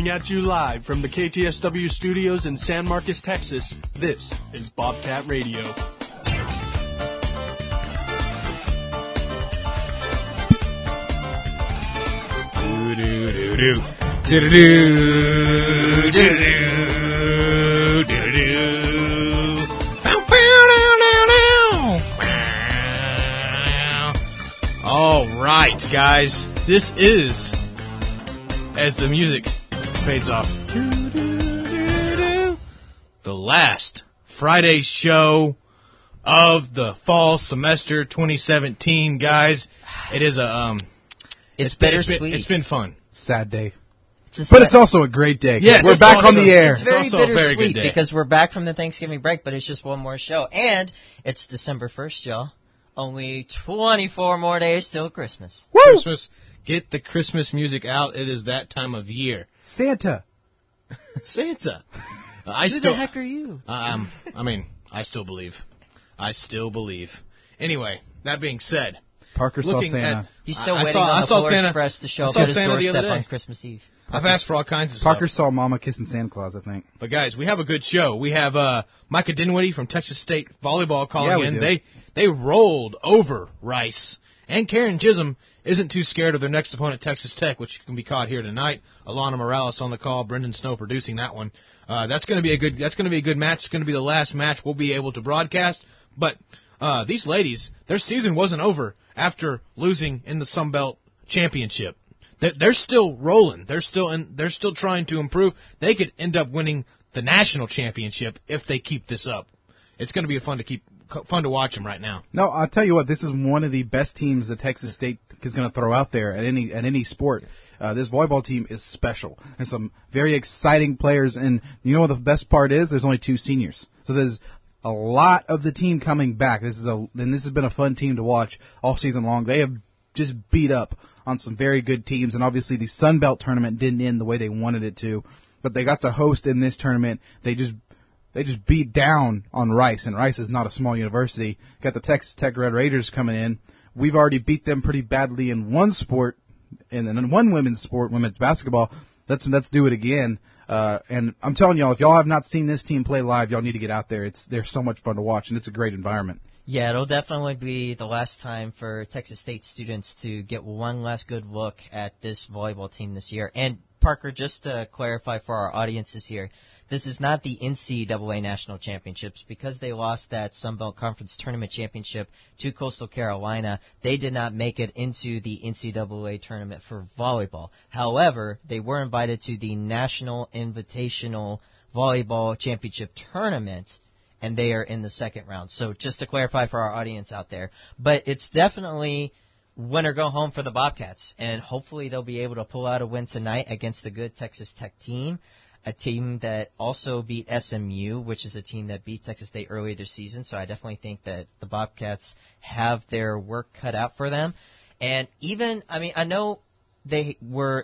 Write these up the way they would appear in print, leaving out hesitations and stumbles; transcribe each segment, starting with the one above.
Coming at you live from the KTSW studios in San Marcos, Texas, this is Bobcat Radio. All right, guys, this is, as the music fades off, the last Friday show of the fall semester 2017, guys. It is a It's bittersweet. It's been fun. Sad day. But it's also a great day. Yes, we're back on the air. It's very also a very bittersweet good day. because we're back from the Thanksgiving break, but it's just one more show. And it's December 1st, y'all. Only 24 more days till Christmas. Woo! Christmas. Get the Christmas music out. It is that time of year. Santa. Santa. Who the heck are you? I still believe. I still believe. Anyway, that being said, Parker saw Santa. He's still waiting on the Polar Express to show up at his doorstep on Christmas Eve. I've asked for all kinds of stuff. Parker saw Mama kissing Santa Claus, I think. But guys, we have a good show. We have Micah Dinwiddie from Texas State volleyball calling in. They rolled over Rice. And Karen Chisholm isn't too scared of their next opponent, Texas Tech, which can be caught here tonight. Alana Morales on the call, Brendan Snow producing that one. That's going to be a good match. It's going to be the last match we'll be able to broadcast. But these ladies, their season wasn't over after losing in the Sun Belt Championship. They're still rolling. They're still trying to improve. They could end up winning the national championship if they keep this up. It's going to be fun to watch them right now. No, I'll tell you what. This is one of the best teams that Texas State is going to throw out there at any sport. This volleyball team is special. There's some very exciting players, and you know what the best part is? There's only 2 seniors, so there's a lot of the team coming back. This has been a fun team to watch all season long. They have just beat up on some very good teams, and obviously the Sun Belt tournament didn't end the way they wanted it to, but they got to host in this tournament. They just beat down on Rice, and Rice is not a small university. Got the Texas Tech Red Raiders coming in. We've already beat them pretty badly in one sport, and in one women's sport, women's basketball. Let's do it again. And I'm telling y'all, if y'all have not seen this team play live, y'all need to get out there. They're so much fun to watch, and it's a great environment. Yeah, it'll definitely be the last time for Texas State students to get one last good look at this volleyball team this year. And, Parker, just to clarify for our audiences here, this is not the NCAA National Championships. Because they lost that Sun Belt Conference Tournament Championship to Coastal Carolina, they did not make it into the NCAA tournament for volleyball. However, they were invited to the National Invitational Volleyball Championship Tournament, and they are in the second round. So just to clarify for our audience out there. But it's definitely win or go home for the Bobcats, and hopefully they'll be able to pull out a win tonight against a good Texas Tech team, a team that also beat SMU, which is a team that beat Texas State earlier this season. So I definitely think that the Bobcats have their work cut out for them. And I know they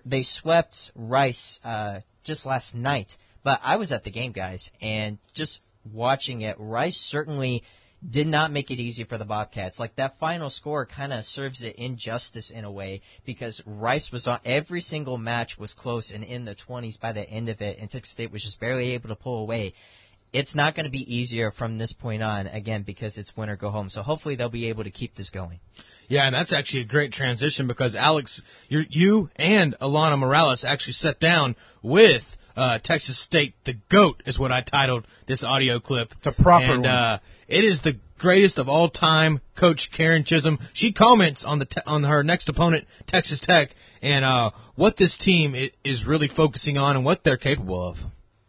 swept Rice just last night, but I was at the game, guys, and just watching it, Rice certainly did not make it easy for the Bobcats. Like, that final score kind of serves it injustice in a way, because Rice was on every single match was close and in the 20s by the end of it, and Texas State was just barely able to pull away. It's not going to be easier from this point on, again, because it's win or go home. So hopefully they'll be able to keep this going. Yeah, and that's actually a great transition, because Alex, you and Alana Morales actually sat down with Texas State. The GOAT is what I titled this audio clip. It's a proper one. It is the greatest of all time, Coach Karen Chisholm. She comments on her next opponent, Texas Tech, and what this team is really focusing on and what they're capable of.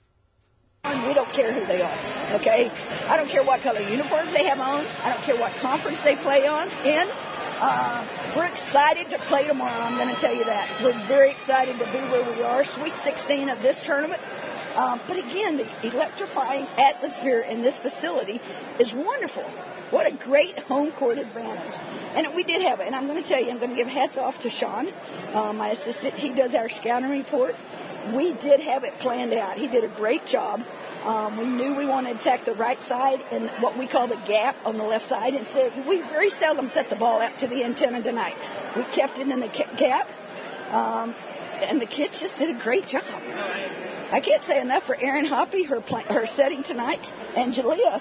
We don't care who they are, okay? I don't care what color uniforms they have on. I don't care what conference they play in. We're excited to play tomorrow, I'm going to tell you that. We're very excited to be where we are, Sweet 16 of this tournament. But again, the electrifying atmosphere in this facility is wonderful. What a great home court advantage. And we did have it. And I'm going to tell you, I'm going to give hats off to Sean, my assistant. He does our scouting report. We did have it planned out. He did a great job. We knew we wanted to attack the right side and what we call the gap on the left side. And so we very seldom set the ball out to the antenna tonight. We kept it in the gap. And the kids just did a great job. I can't say enough for Erin Hoppy, her setting tonight, and Jalea.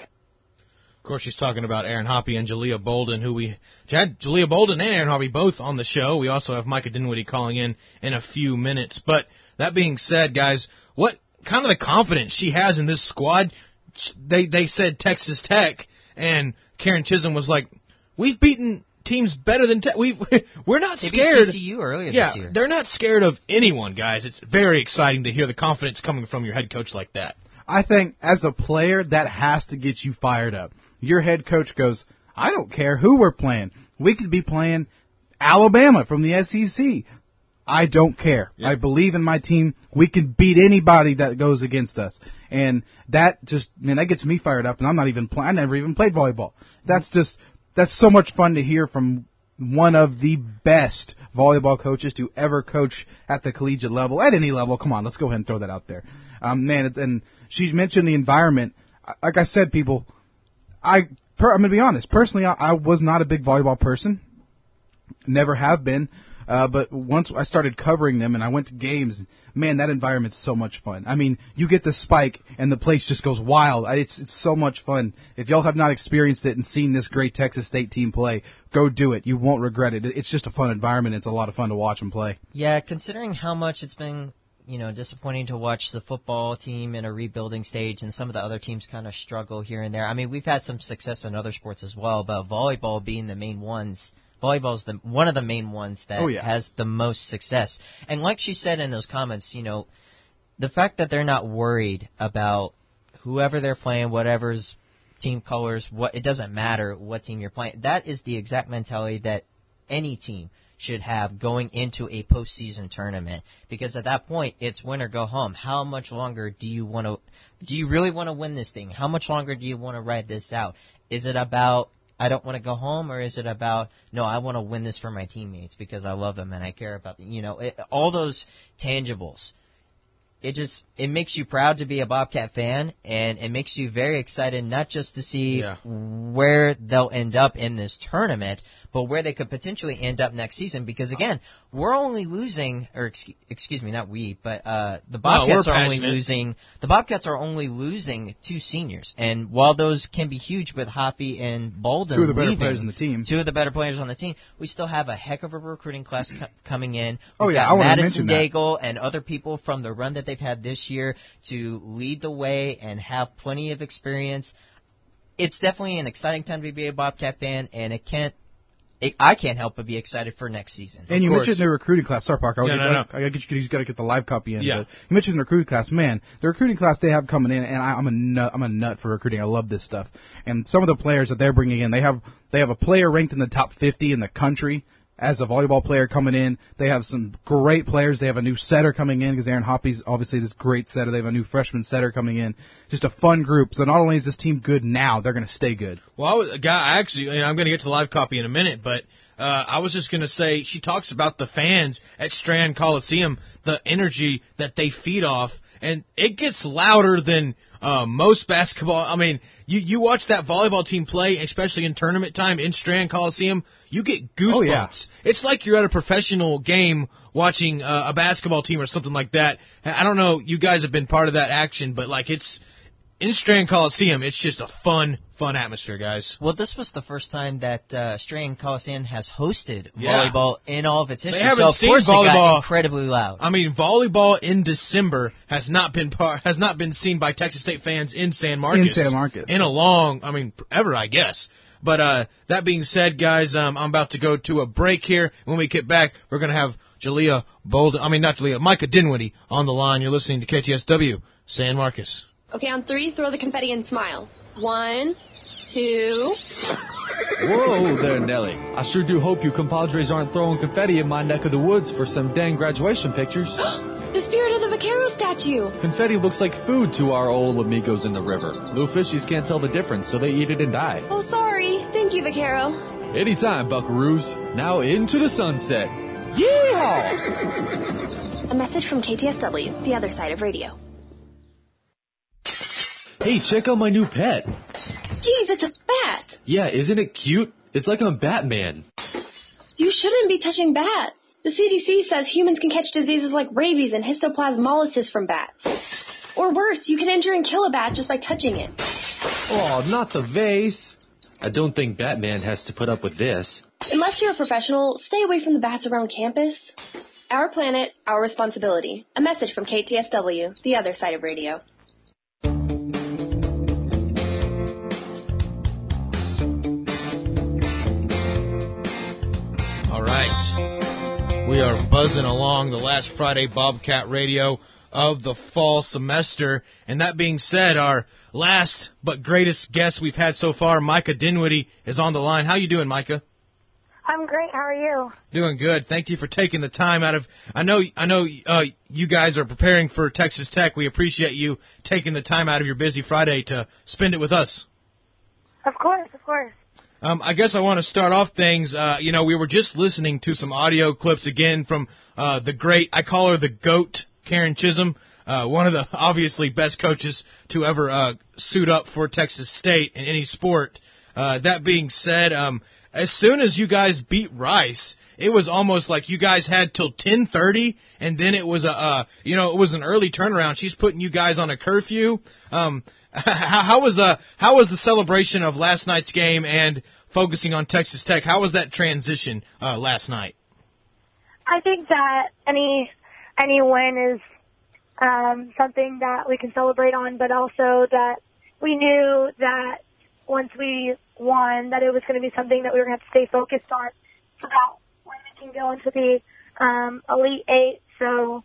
Of course, she's talking about Erin Hoppy and Jalea Bolden, who we had Jalea Bolden and Erin Hoppy both on the show. We also have Micah Dinwiddie calling in a few minutes. But that being said, guys, what kind of the confidence she has in this squad? They said Texas Tech, and Karen Chisholm was like, "We've beaten teams better than Tech. We're not scared." They beat TCU earlier this year. They're not scared of anyone, guys. It's very exciting to hear the confidence coming from your head coach like that. I think as a player, that has to get you fired up. Your head coach goes, I don't care who we're playing. We could be playing Alabama from the SEC. I don't care. Yep. I believe in my team. We can beat anybody that goes against us. And that that gets me fired up. And I'm not even I never even played volleyball. That's so much fun to hear from one of the best volleyball coaches to ever coach at the collegiate level, at any level. Come on, let's go ahead and throw that out there. And she mentioned the environment. Like I said, people, I'm going to be honest. Personally, I was not a big volleyball person. Never have been. But once I started covering them and I went to games, man, that environment's so much fun. I mean, you get the spike and the place just goes wild. It's so much fun. If y'all have not experienced it and seen this great Texas State team play, go do it. You won't regret it. It's just a fun environment. It's a lot of fun to watch them play. Yeah, considering how much it's been, disappointing to watch the football team in a rebuilding stage and some of the other teams kind of struggle here and there. I mean, we've had some success in other sports as well, but volleyball being the main ones. Volleyball is one of the main ones that has the most success. And like she said in those comments, the fact that they're not worried about whoever they're playing, whatever's team colors, it doesn't matter what team you're playing. That is the exact mentality that any team should have going into a postseason tournament. Because at that point, it's win or go home. How much longer do you really want to win this thing? How much longer do you want to ride this out? Is it about, I don't want to go home, or is it about, no, I want to win this for my teammates because I love them and I care about them? All those tangibles. It makes you proud to be a Bobcat fan, and it makes you very excited not just to see where they'll end up in this tournament, but where they could potentially end up next season. Because again, we're only losing, or excuse me, not we, but the Bobcats are only losing. The Bobcats are only losing 2 seniors, and while those can be huge with Hoppy and Bolden, 2 of the better players on the team, 2 of the better players on the team, we still have a heck of a recruiting class coming in. We've got Madison Daigle and other people from the run that they've had this year to lead the way and have plenty of experience. It's definitely an exciting time to be a Bobcat fan, and I can't help but be excited for next season. And you mentioned the recruiting class. Sorry, Parker. He's got to get the live copy in. Yeah. You mentioned the recruiting class. Man, the recruiting class they have coming in, and I'm a nut for recruiting. I love this stuff. And some of the players that they're bringing in, they have a player ranked in the top 50 in the country as a volleyball player coming in. They have some great players. They have a new setter coming in because Erin Hoppy's obviously this great setter. They have a new freshman setter coming in. Just a fun group. So not only is this team good now, they're going to stay good. Well, I'm going to get to the live copy in a minute, but I was just going to say she talks about the fans at Strand Coliseum, the energy that they feed off, and it gets louder than most basketball. I mean, you watch that volleyball team play, especially in tournament time in Strand Coliseum, you get goosebumps. Oh, yeah. It's like you're at a professional game watching a basketball team or something like that. I don't know, you guys have been part of that action, but it's in Strand Coliseum, it's just a fun atmosphere, guys. Well, this was the first time that Strand Coliseum has hosted volleyball in all of its history. They haven't seen volleyball. It got incredibly loud. I mean, volleyball in December has not been seen by Texas State fans in San Marcos. In a long, ever, I guess. But that being said, guys, I'm about to go to a break here. When we get back, we're going to have Micah Dinwiddie on the line. You're listening to KTSW San Marcos. Okay, on 3, throw the confetti and smile. 1, 2... Whoa there, Nelly. I sure do hope you compadres aren't throwing confetti in my neck of the woods for some dang graduation pictures. The spirit of the Vaquero statue! Confetti looks like food to our old amigos in the river. Little fishies can't tell the difference, so they eat it and die. Oh, sorry. Thank you, Vaquero. Anytime, buckaroos. Now into the sunset. Yeehaw! A message from KTSW, the other side of radio. Hey, check out my new pet. Geez, it's a bat. Yeah, isn't it cute? It's like I'm Batman. You shouldn't be touching bats. The CDC says humans can catch diseases like rabies and histoplasmolysis from bats. Or worse, you can injure and kill a bat just by touching it. Oh, not the vase. I don't think Batman has to put up with this. Unless you're a professional, stay away from the bats around campus. Our planet, our responsibility. A message from KTSW, the other side of radio. All right. We are buzzing along the last Friday Bobcat Radio of the fall semester. And that being said, our last but greatest guest we've had so far, Micah Dinwiddie, is on the line. How you doing, Micah? I'm great. How are you? Doing good. Thank you for taking the time out of. I know. You guys are preparing for Texas Tech. We appreciate you taking the time out of your busy Friday to spend it with us. Of course, of course. I guess I want to start off things. We were just listening to some audio clips again from the great. I call her the GOAT, Karen Chisholm, one of the obviously best coaches to ever suit up for Texas State in any sport. That being said, as soon as you guys beat Rice, it was almost like you guys had till 10:30, and then it was it was an early turnaround. She's putting you guys on a curfew. How was the celebration of last night's game and focusing on Texas Tech? How was that transition last night? I think that any win is something that we can celebrate on, but also that we knew that once we won, that it was going to be something that we were going to have to stay focused on about when we can go into the Elite Eight. So,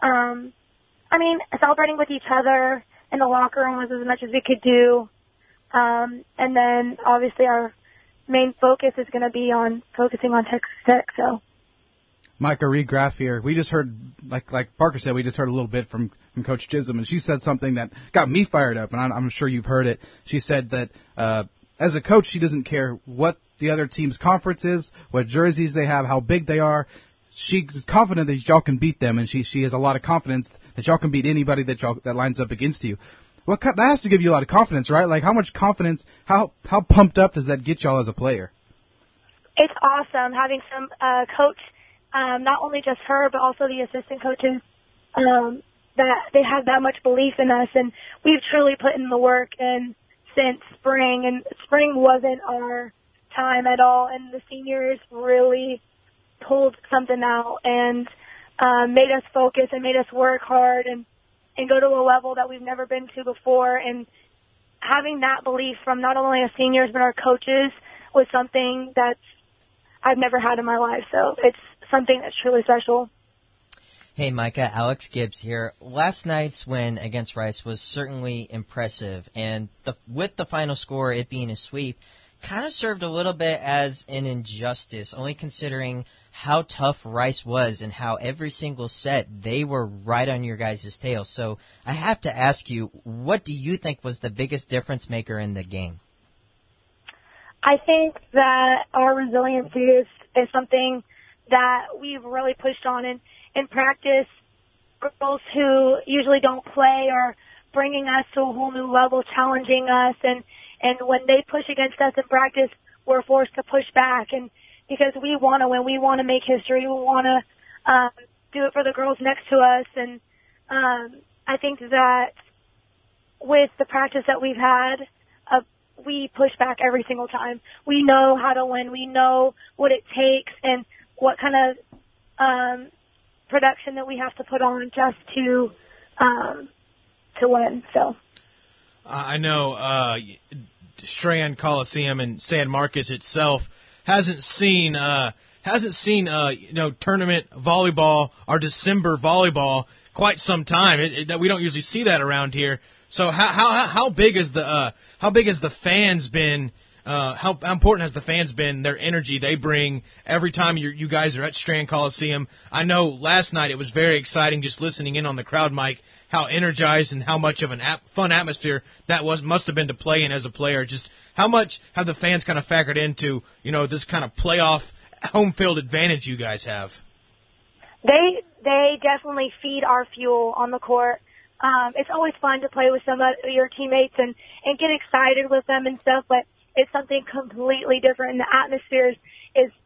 celebrating with each other in the locker room was as much as we could do. And then, obviously, our main focus is going to be on focusing on Texas Tech. So, Micah Reed Graff here. We just heard, like Parker said, we just heard a little bit from Coach Chisholm, and she said something that got me fired up, and I'm sure you've heard it. She said that as a coach, she doesn't care what the other team's conference is, what jerseys they have, how big they are. She's confident that y'all can beat them, and she has a lot of confidence that y'all can beat anybody that lines up against you. Well, that has to give you a lot of confidence, right? Like, how much confidence, how pumped up does that get y'all as a player? It's awesome having some coach, not only just her, but also the assistant coaches, that they have that much belief in us, and we've truly put in the work and since spring, and spring wasn't our time at all, and the seniors really pulled something out and made us focus and made us work hard and go to a level that we've never been to before. And having that belief from not only our seniors but our coaches was something that I've never had in my life. So it's something that's truly special. Hey, Micah, Alex Gibbs here. Last night's win against Rice was certainly impressive, and with the final score, it being a sweep, kind of served a little bit as an injustice, only considering how tough Rice was and how every single set they were right on your guys' tail. So I have to ask you, what do you think was the biggest difference maker in the game? I think that our resiliency is something that we've really pushed on in practice. Girls who usually don't play are bringing us to a whole new level, challenging us, and when they push against us in practice, we're forced to push back. And because we want to win, we want to make history, we want to do it for the girls next to us. And I think that with the practice that we've had, we push back every single time. We know how to win. We know what it takes and what kind of production that we have to put on just to win. So I know Strand Coliseum and San Marcos itself hasn't seen tournament volleyball or December volleyball quite some time. That we don't usually see that around here. So how big is the fans been? How important has the fans been? Their energy they bring every time you guys are at Strand Coliseum. I know last night it was very exciting just listening in on the crowd mic. How energized and how much of an fun atmosphere that must have been to play in as a player. Just how much have the fans kind of factored into this kind of playoff home field advantage you guys have? They definitely feed our fuel on the court. It's always fun to play with some of your teammates and get excited with them and stuff, but it's something completely different. And the atmosphere is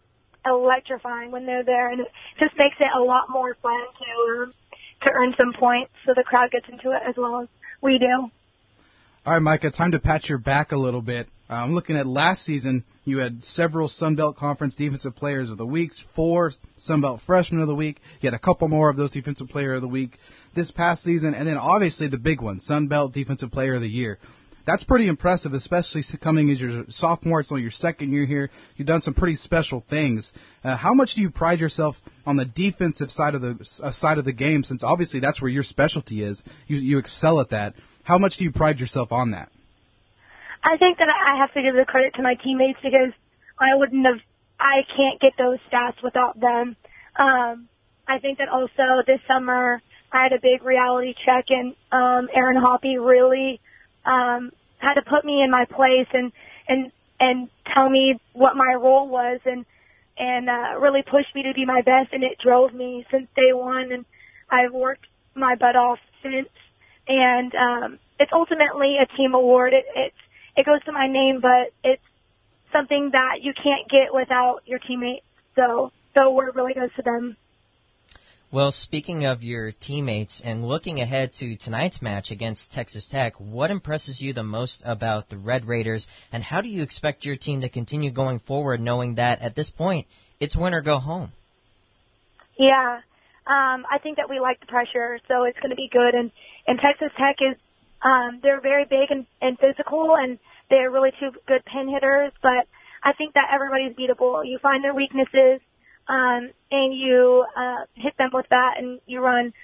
electrifying when they're there, and it just makes it a lot more fun to earn some points, so the crowd gets into it as well as we do. All right, Micah, time to pat your back a little bit. I'm looking at last season. You had several Sun Belt Conference Defensive Players of the Week, 4 Sun Belt Freshmen of the Week. You had a couple more of those Defensive Player of the Week this past season, and then obviously the big one, Sun Belt Defensive Player of the Year. That's pretty impressive, especially coming as your sophomore. It's only your second year here. You've done some pretty special things. How much do you pride yourself on the defensive side of the game? Since obviously that's where your specialty is, you excel at that. How much do you pride yourself on that? I think that I have to give the credit to my teammates because I can't get those stats without them. I think that also this summer I had a big reality check, and Aaron Hoppy really had to put me in my place and tell me what my role was and really pushed me to be my best, and it drove me since day one, and I've worked my butt off since. And it's ultimately a team award. It goes to my name, but it's something that you can't get without your teammates. So the award really goes to them. Well, speaking of your teammates and looking ahead to tonight's match against Texas Tech, what impresses you the most about the Red Raiders, and how do you expect your team to continue going forward knowing that at this point it's win or go home? Yeah, I think that we like the pressure, so it's going to be good. And Texas Tech is they're very big and physical, and they're really 2 good pin hitters, but I think that everybody's beatable. You find their weaknesses, and you hit them with that, and you run.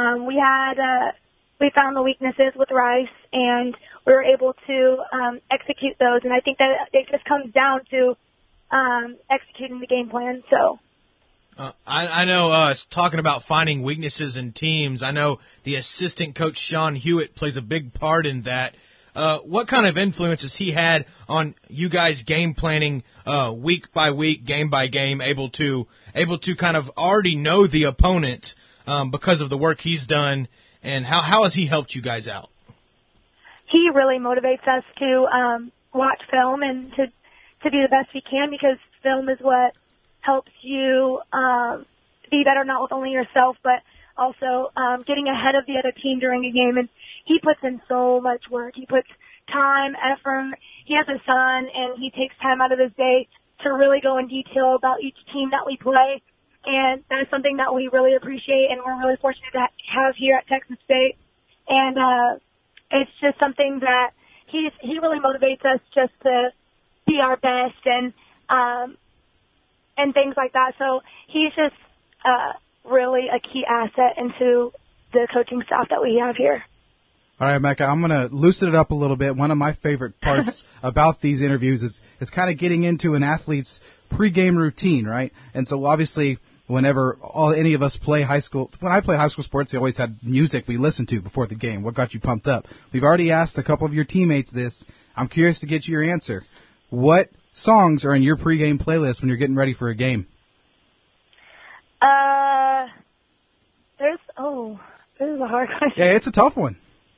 We found the weaknesses with Rice, and we were able to execute those, and I think that it just comes down to executing the game plan. So. I know, talking about finding weaknesses in teams, I know the assistant coach, Sean Hewitt, plays a big part in that. What kind of influence has he had on you guys game planning week by week, game by game, able to kind of already know the opponent because of the work he's done, and how has he helped you guys out? He really motivates us to watch film and to do the best we can, because film is what helps you be better, not with only yourself, but also getting ahead of the other team during a game. And he puts in so much work. He puts time, effort. He has a son, and he takes time out of his day to really go in detail about each team that we play. And that is something that we really appreciate, and we're really fortunate to have here at Texas State. And it's just something that he really motivates us just to be our best and things like that. So he's just really a key asset into the coaching staff that we have here. All right, Micah, I'm going to loosen it up a little bit. One of my favorite parts about these interviews is kind of getting into an athlete's pregame routine, right? And so obviously whenever any of us play high school, when I played high school sports, they always had music we listened to before the game. What got you pumped up? We've already asked a couple of your teammates this. I'm curious to get your answer. What songs are in your pregame playlist when you're getting ready for a game? This is a hard question. Yeah, it's a tough one.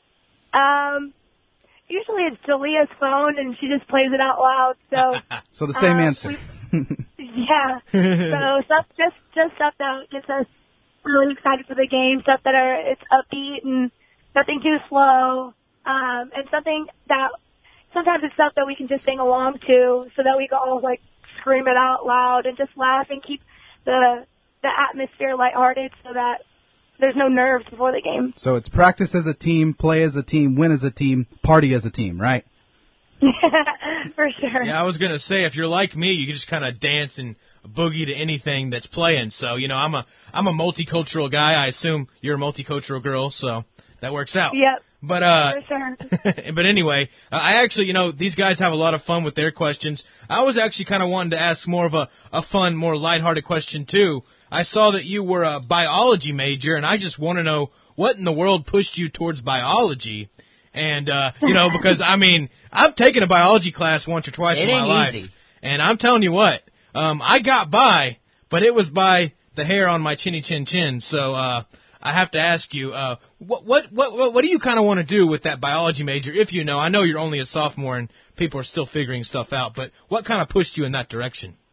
Usually it's Jalea's phone, and she just plays it out loud. So the same answer. Yeah. So just stuff that gets us really excited for the game. Stuff that it's upbeat and nothing too slow. And something that sometimes it's stuff that we can just sing along to, so that we can all scream it out loud and just laugh and keep the atmosphere lighthearted, so that there's no nerves before the game. So it's practice as a team, play as a team, win as a team, party as a team, right? For sure. Yeah, I was going to say, if you're like me, you can just kind of dance and boogie to anything that's playing. So, I'm a multicultural guy. I assume you're a multicultural girl, so that works out. Yep. But for sure. But anyway, I actually, these guys have a lot of fun with their questions. I was actually kind of wanting to ask more of a fun, more lighthearted question too. I saw that you were a biology major, and I just want to know what in the world pushed you towards biology. And, because, I've taken a biology class once or twice in my life. Easy. And I'm telling you what, I got by, but it was by the hair on my chinny chin chin. So, I have to ask you, what do you kind of want to do with that biology major, if you know? I know you're only a sophomore and people are still figuring stuff out, but what kind of pushed you in that direction?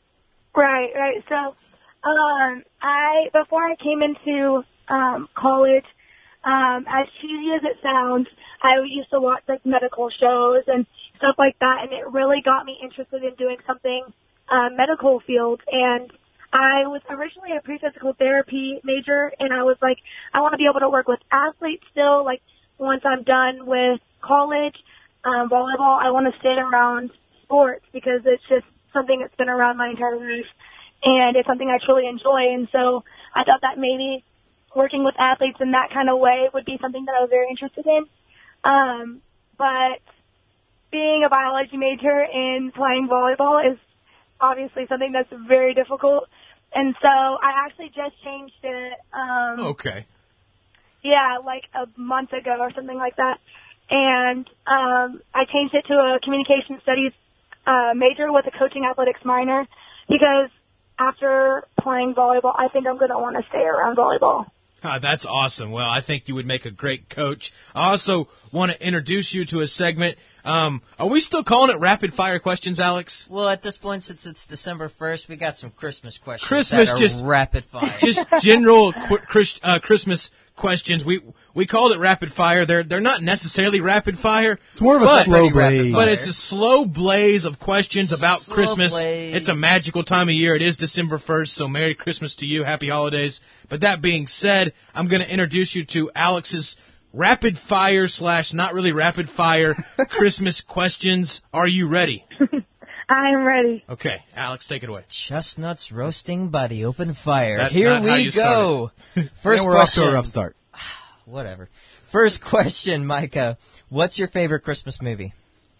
Right. So, before I came into college, as cheesy as it sounds, I used to watch like medical shows and stuff like that, and it really got me interested in doing something medical field. And I was originally a pre-physical therapy major, and I was like, I want to be able to work with athletes still. Like once I'm done with college, volleyball, I want to stay around sports because it's just something that's been around my entire life, and it's something I truly enjoy. And so I thought that maybe working with athletes in that kind of way would be something that I was very interested in. But being a biology major and playing volleyball is obviously something that's very difficult. And so I actually just changed it. Okay. Yeah, like a month ago or something like that. And I changed it to a communication studies major with a coaching athletics minor because after playing volleyball, I think I'm going to want to stay around volleyball. That's awesome. Well, I think you would make a great coach. I also want to introduce you to a segment. Are we still calling it rapid fire questions, Alex? Well, at this point, since it's December 1st, we got some Christmas questions. Christmas, that are just rapid fire. Just general Christmas questions. We called it rapid fire. They're not necessarily rapid fire. It's more of a slow blaze. But it's a slow blaze of questions about Slow Christmas. blaze. It's a magical time of year. It is December 1st, so Merry Christmas to you. Happy holidays. But that being said, I'm going to introduce you to Alex's rapid fire / not really rapid fire Christmas questions. Are you ready? I am ready. Okay, Alex, take it away. Chestnuts roasting by the open fire. That's Here not how we you go. First we're question. off to a rough start. Whatever. First question, Micah. What's your favorite Christmas movie?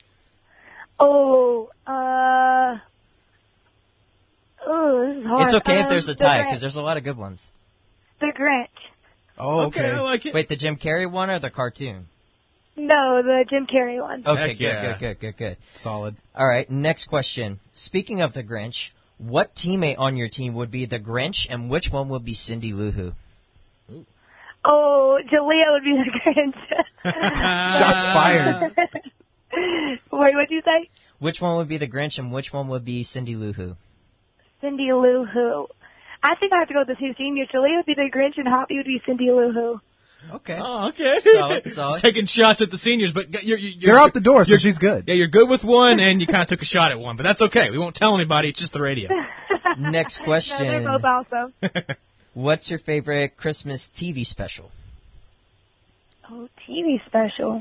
This is hard. It's okay if there's a tie, The because there's a lot of good ones. The Grinch. Oh, okay. I like it. Wait, the Jim Carrey one or the cartoon? No, the Jim Carrey one. Okay, Heck yeah. good. Solid. All right, next question. Speaking of the Grinch, what teammate on your team would be the Grinch, and which one would be Cindy Lou Who? Oh, Jalea would be the Grinch. Shots fired. Wait, what'd you say? Which one would be the Grinch, and which one would be Cindy Lou Who? Cindy Lou Who. I think I have to go with the two seniors. Jalea would be the Grinch, and Hoppy would be Cindy Lou Who. Okay. Oh, okay. Solid. Just taking shots at the seniors, but They're out the door, so she's good. Yeah, you're good with one, and you kind of took a shot at one, but that's okay. We won't tell anybody. It's just the radio. Next question. No, they're both awesome. What's your favorite Christmas TV special? Oh, TV special.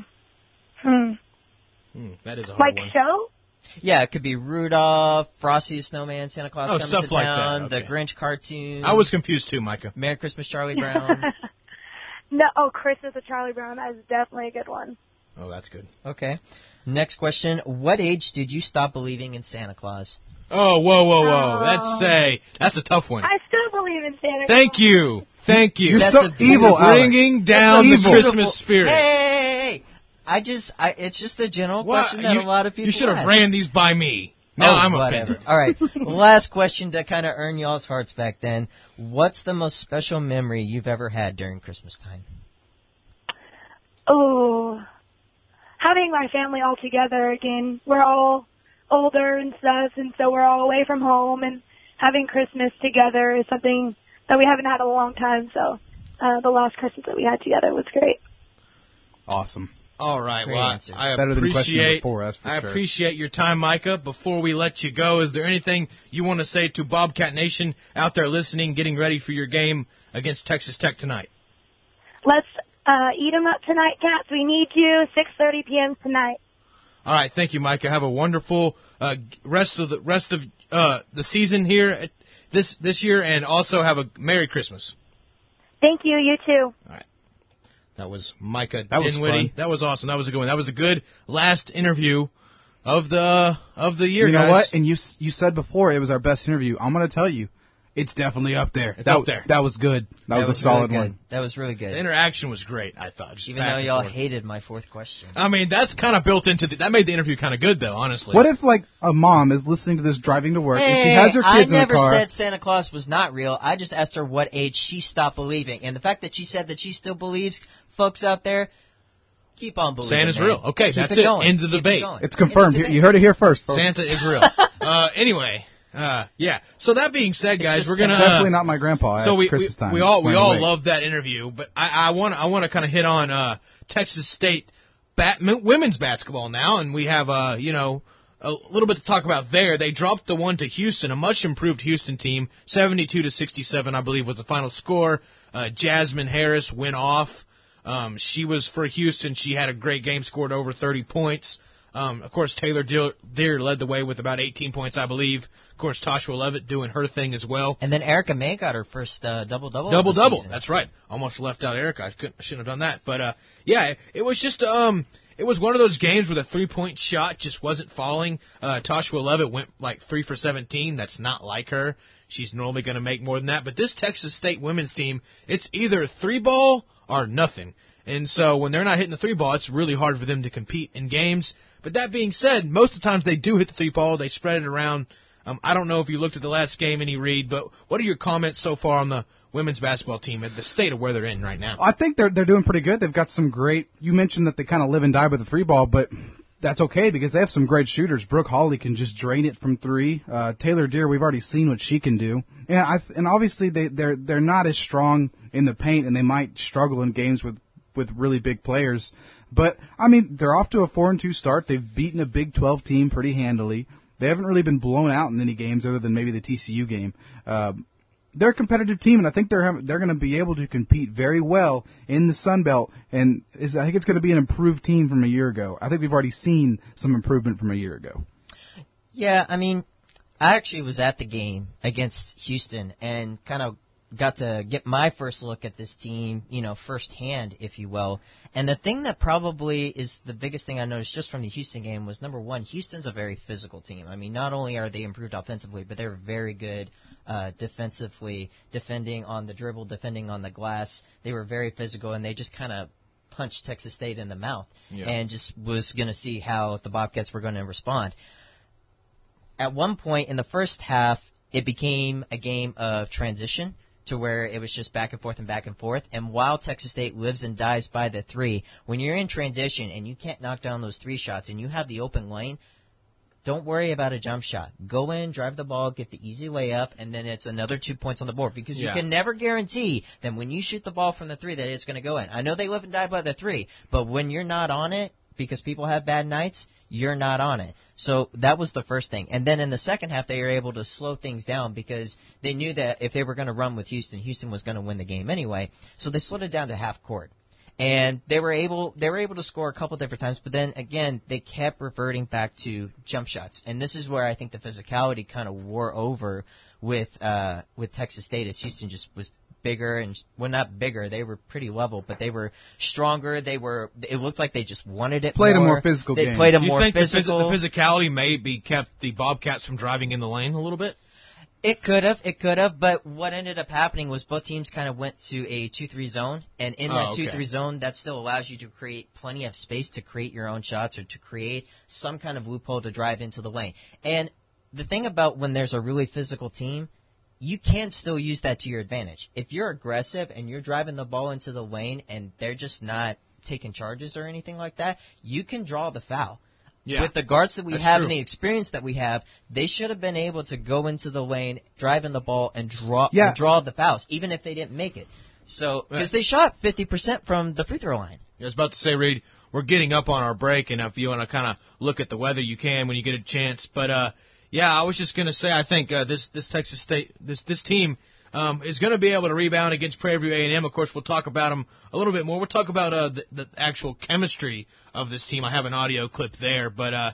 That is a hard Like one. show? Yeah, it could be Rudolph, Frosty the Snowman, Santa Claus Comes stuff to like Town, that, okay. the Grinch cartoon. I was confused too, Micah. Merry Christmas, Charlie Brown. No, Christmas with Charlie Brown. That is definitely a good one. Oh, that's good. Okay. Next question. What age did you stop believing in Santa Claus? Oh, whoa. That's a tough one. I still believe in Santa Claus. Thank you. You're That's so a evil, Alex. Bringing down the Christmas spirit. Hey! It's just a general question that a lot of people You should have ask. ran these by me. Now I'm whatever. offended. All right. Last question to kind of earn y'all's hearts back then. What's the most special memory you've ever had during Christmas time? Oh, having my family all together again. We're all older and stuff, and so we're all away from home, and having Christmas together is something that we haven't had in a long time, so the last Christmas that we had together was great. Awesome. All right. Great Well, answer. I Better than question number 4, that's for I sure. appreciate your time, Micah. Before we let you go, is there anything you want to say to Bobcat Nation out there listening, getting ready for your game against Texas Tech tonight? Let's eat 'em up tonight, Cats. We need you. 6:30 p.m. tonight. All right. Thank you, Micah. Have a wonderful rest of the season here this year, and also have a Merry Christmas. Thank you. You too. All right. That was Micah That was Dinwiddie. fun. That was awesome. That was a good one. That was a good last interview of the year, You know guys. what? And you said before it was our best interview. I'm going to tell you, it's definitely up there. It's up there. That was good. That was a solid really one. good. That was really The good. interaction was great, I thought. Just Even back though and y'all forth. hated my fourth question. I mean, that's kind of built into that made the interview kind of good, though, honestly. What if, like, a mom is listening to this driving to work, and she has her kids I in the never car? said Santa Claus was not real. I just asked her what age she stopped believing. And the fact that she said that she still believes, folks out there, keep on believing. Santa's man. real. Okay, Keep that's it it. going. End of the Keep debate. it going. It's confirmed. End of the You heard it here first, folks. Santa is real. Anyway, Yeah. So that being said, guys, we're gonna definitely not my grandpa. So at Christmas time. we all love that interview, but I want to kind of hit on Texas State women's basketball now, and we have a little bit to talk about there. They dropped the one to Houston, a much improved Houston team, 72-67, I believe was the final score. Jasmine Harris went off. She was for Houston. She had a great game, scored over 30 points. Of course, Taylor Deere led the way with about 18 points, I believe. Of course, Toshua Leavitt doing her thing as well. And then Erica May got her first double-double. Double-double, that's right. Almost left out Erica. I shouldn't have done that. But, it was just it was one of those games where the three-point shot just wasn't falling. Toshua Leavitt went like 3 for 17. That's not like her. She's normally going to make more than that. But this Texas State women's team, it's either three ball or nothing. And so when they're not hitting the three ball, it's really hard for them to compete in games. But that being said, most of the times they do hit the three ball. They spread it around. I don't know if you looked at the last game, any Reed, but what are your comments so far on the women's basketball team at the state of where they're in right now? I think they're doing pretty good. They've got some great. You mentioned that they kind of live and die by the three ball, but that's okay because they have some great shooters. Brooke Hawley can just drain it from three. Taylor Deere, we've already seen what she can do, and obviously they're not as strong in the paint, and they might struggle in games with really big players. But I mean, they're off to a 4-2 start. They've beaten a Big 12 team pretty handily. They haven't really been blown out in any games other than maybe the TCU game. They're a competitive team, and I think they're going to be able to compete very well in the Sun Belt. And I think it's going to be an improved team from a year ago. I think we've already seen some improvement from a year ago. Yeah, I mean, I actually was at the game against Houston and kind of got to get my first look at this team, firsthand, if you will. And the thing that probably is the biggest thing I noticed just from the Houston game was, number one, Houston's a very physical team. I mean, not only are they improved offensively, but they're very good defensively, defending on the dribble, defending on the glass. They were very physical, and they just kind of punched Texas State in the mouth and just was going to see how the Bobcats were going to respond. At one point in the first half, it became a game of transition, to where it was just back and forth and back and forth. And while Texas State lives and dies by the three, when you're in transition and you can't knock down those three shots and you have the open lane, don't worry about a jump shot. Go in, drive the ball, get the easy layup, and then it's another 2 points on the board. Because you can never guarantee that when you shoot the ball from the three that it's going to go in. I know they live and die by the three, but when you're not on it, because people have bad nights, you're not on it. So that was the first thing. And then in the second half, they were able to slow things down because they knew that if they were going to run with Houston, Houston was going to win the game anyway. So they slowed it down to half court. And they were able to score a couple different times, but then again, they kept reverting back to jump shots. And this is where I think the physicality kind of wore over with Texas State, as Houston just was bigger and, well, not bigger, they were pretty level, but they were stronger. It looked like they just wanted it played more. A more physical game. They played a you more think physical. The physicality maybe kept the Bobcats from driving in the lane a little bit? It could have, but what ended up happening was both teams kind of went to a 2-3 zone, and in that 2-3 zone, that still allows you to create plenty of space to create your own shots or to create some kind of loophole to drive into the lane. And the thing about when there's a really physical team, you can still use that to your advantage. If you're aggressive and you're driving the ball into the lane and they're just not taking charges or anything like that, you can draw the foul. Yeah, with the guards that we have and the experience that we have, they should have been able to go into the lane, drive in the ball, and draw the fouls, even if they didn't make it. So, because they shot 50% from the free throw line. I was about to say, Reed, we're getting up on our break, and if you want to kind of look at the weather, you can when you get a chance. But I was just going to say, I think this Texas State, this team is going to be able to rebound against Prairie View A&M. Of course, we'll talk about them a little bit more. We'll talk about the actual chemistry of this team. I have an audio clip there, but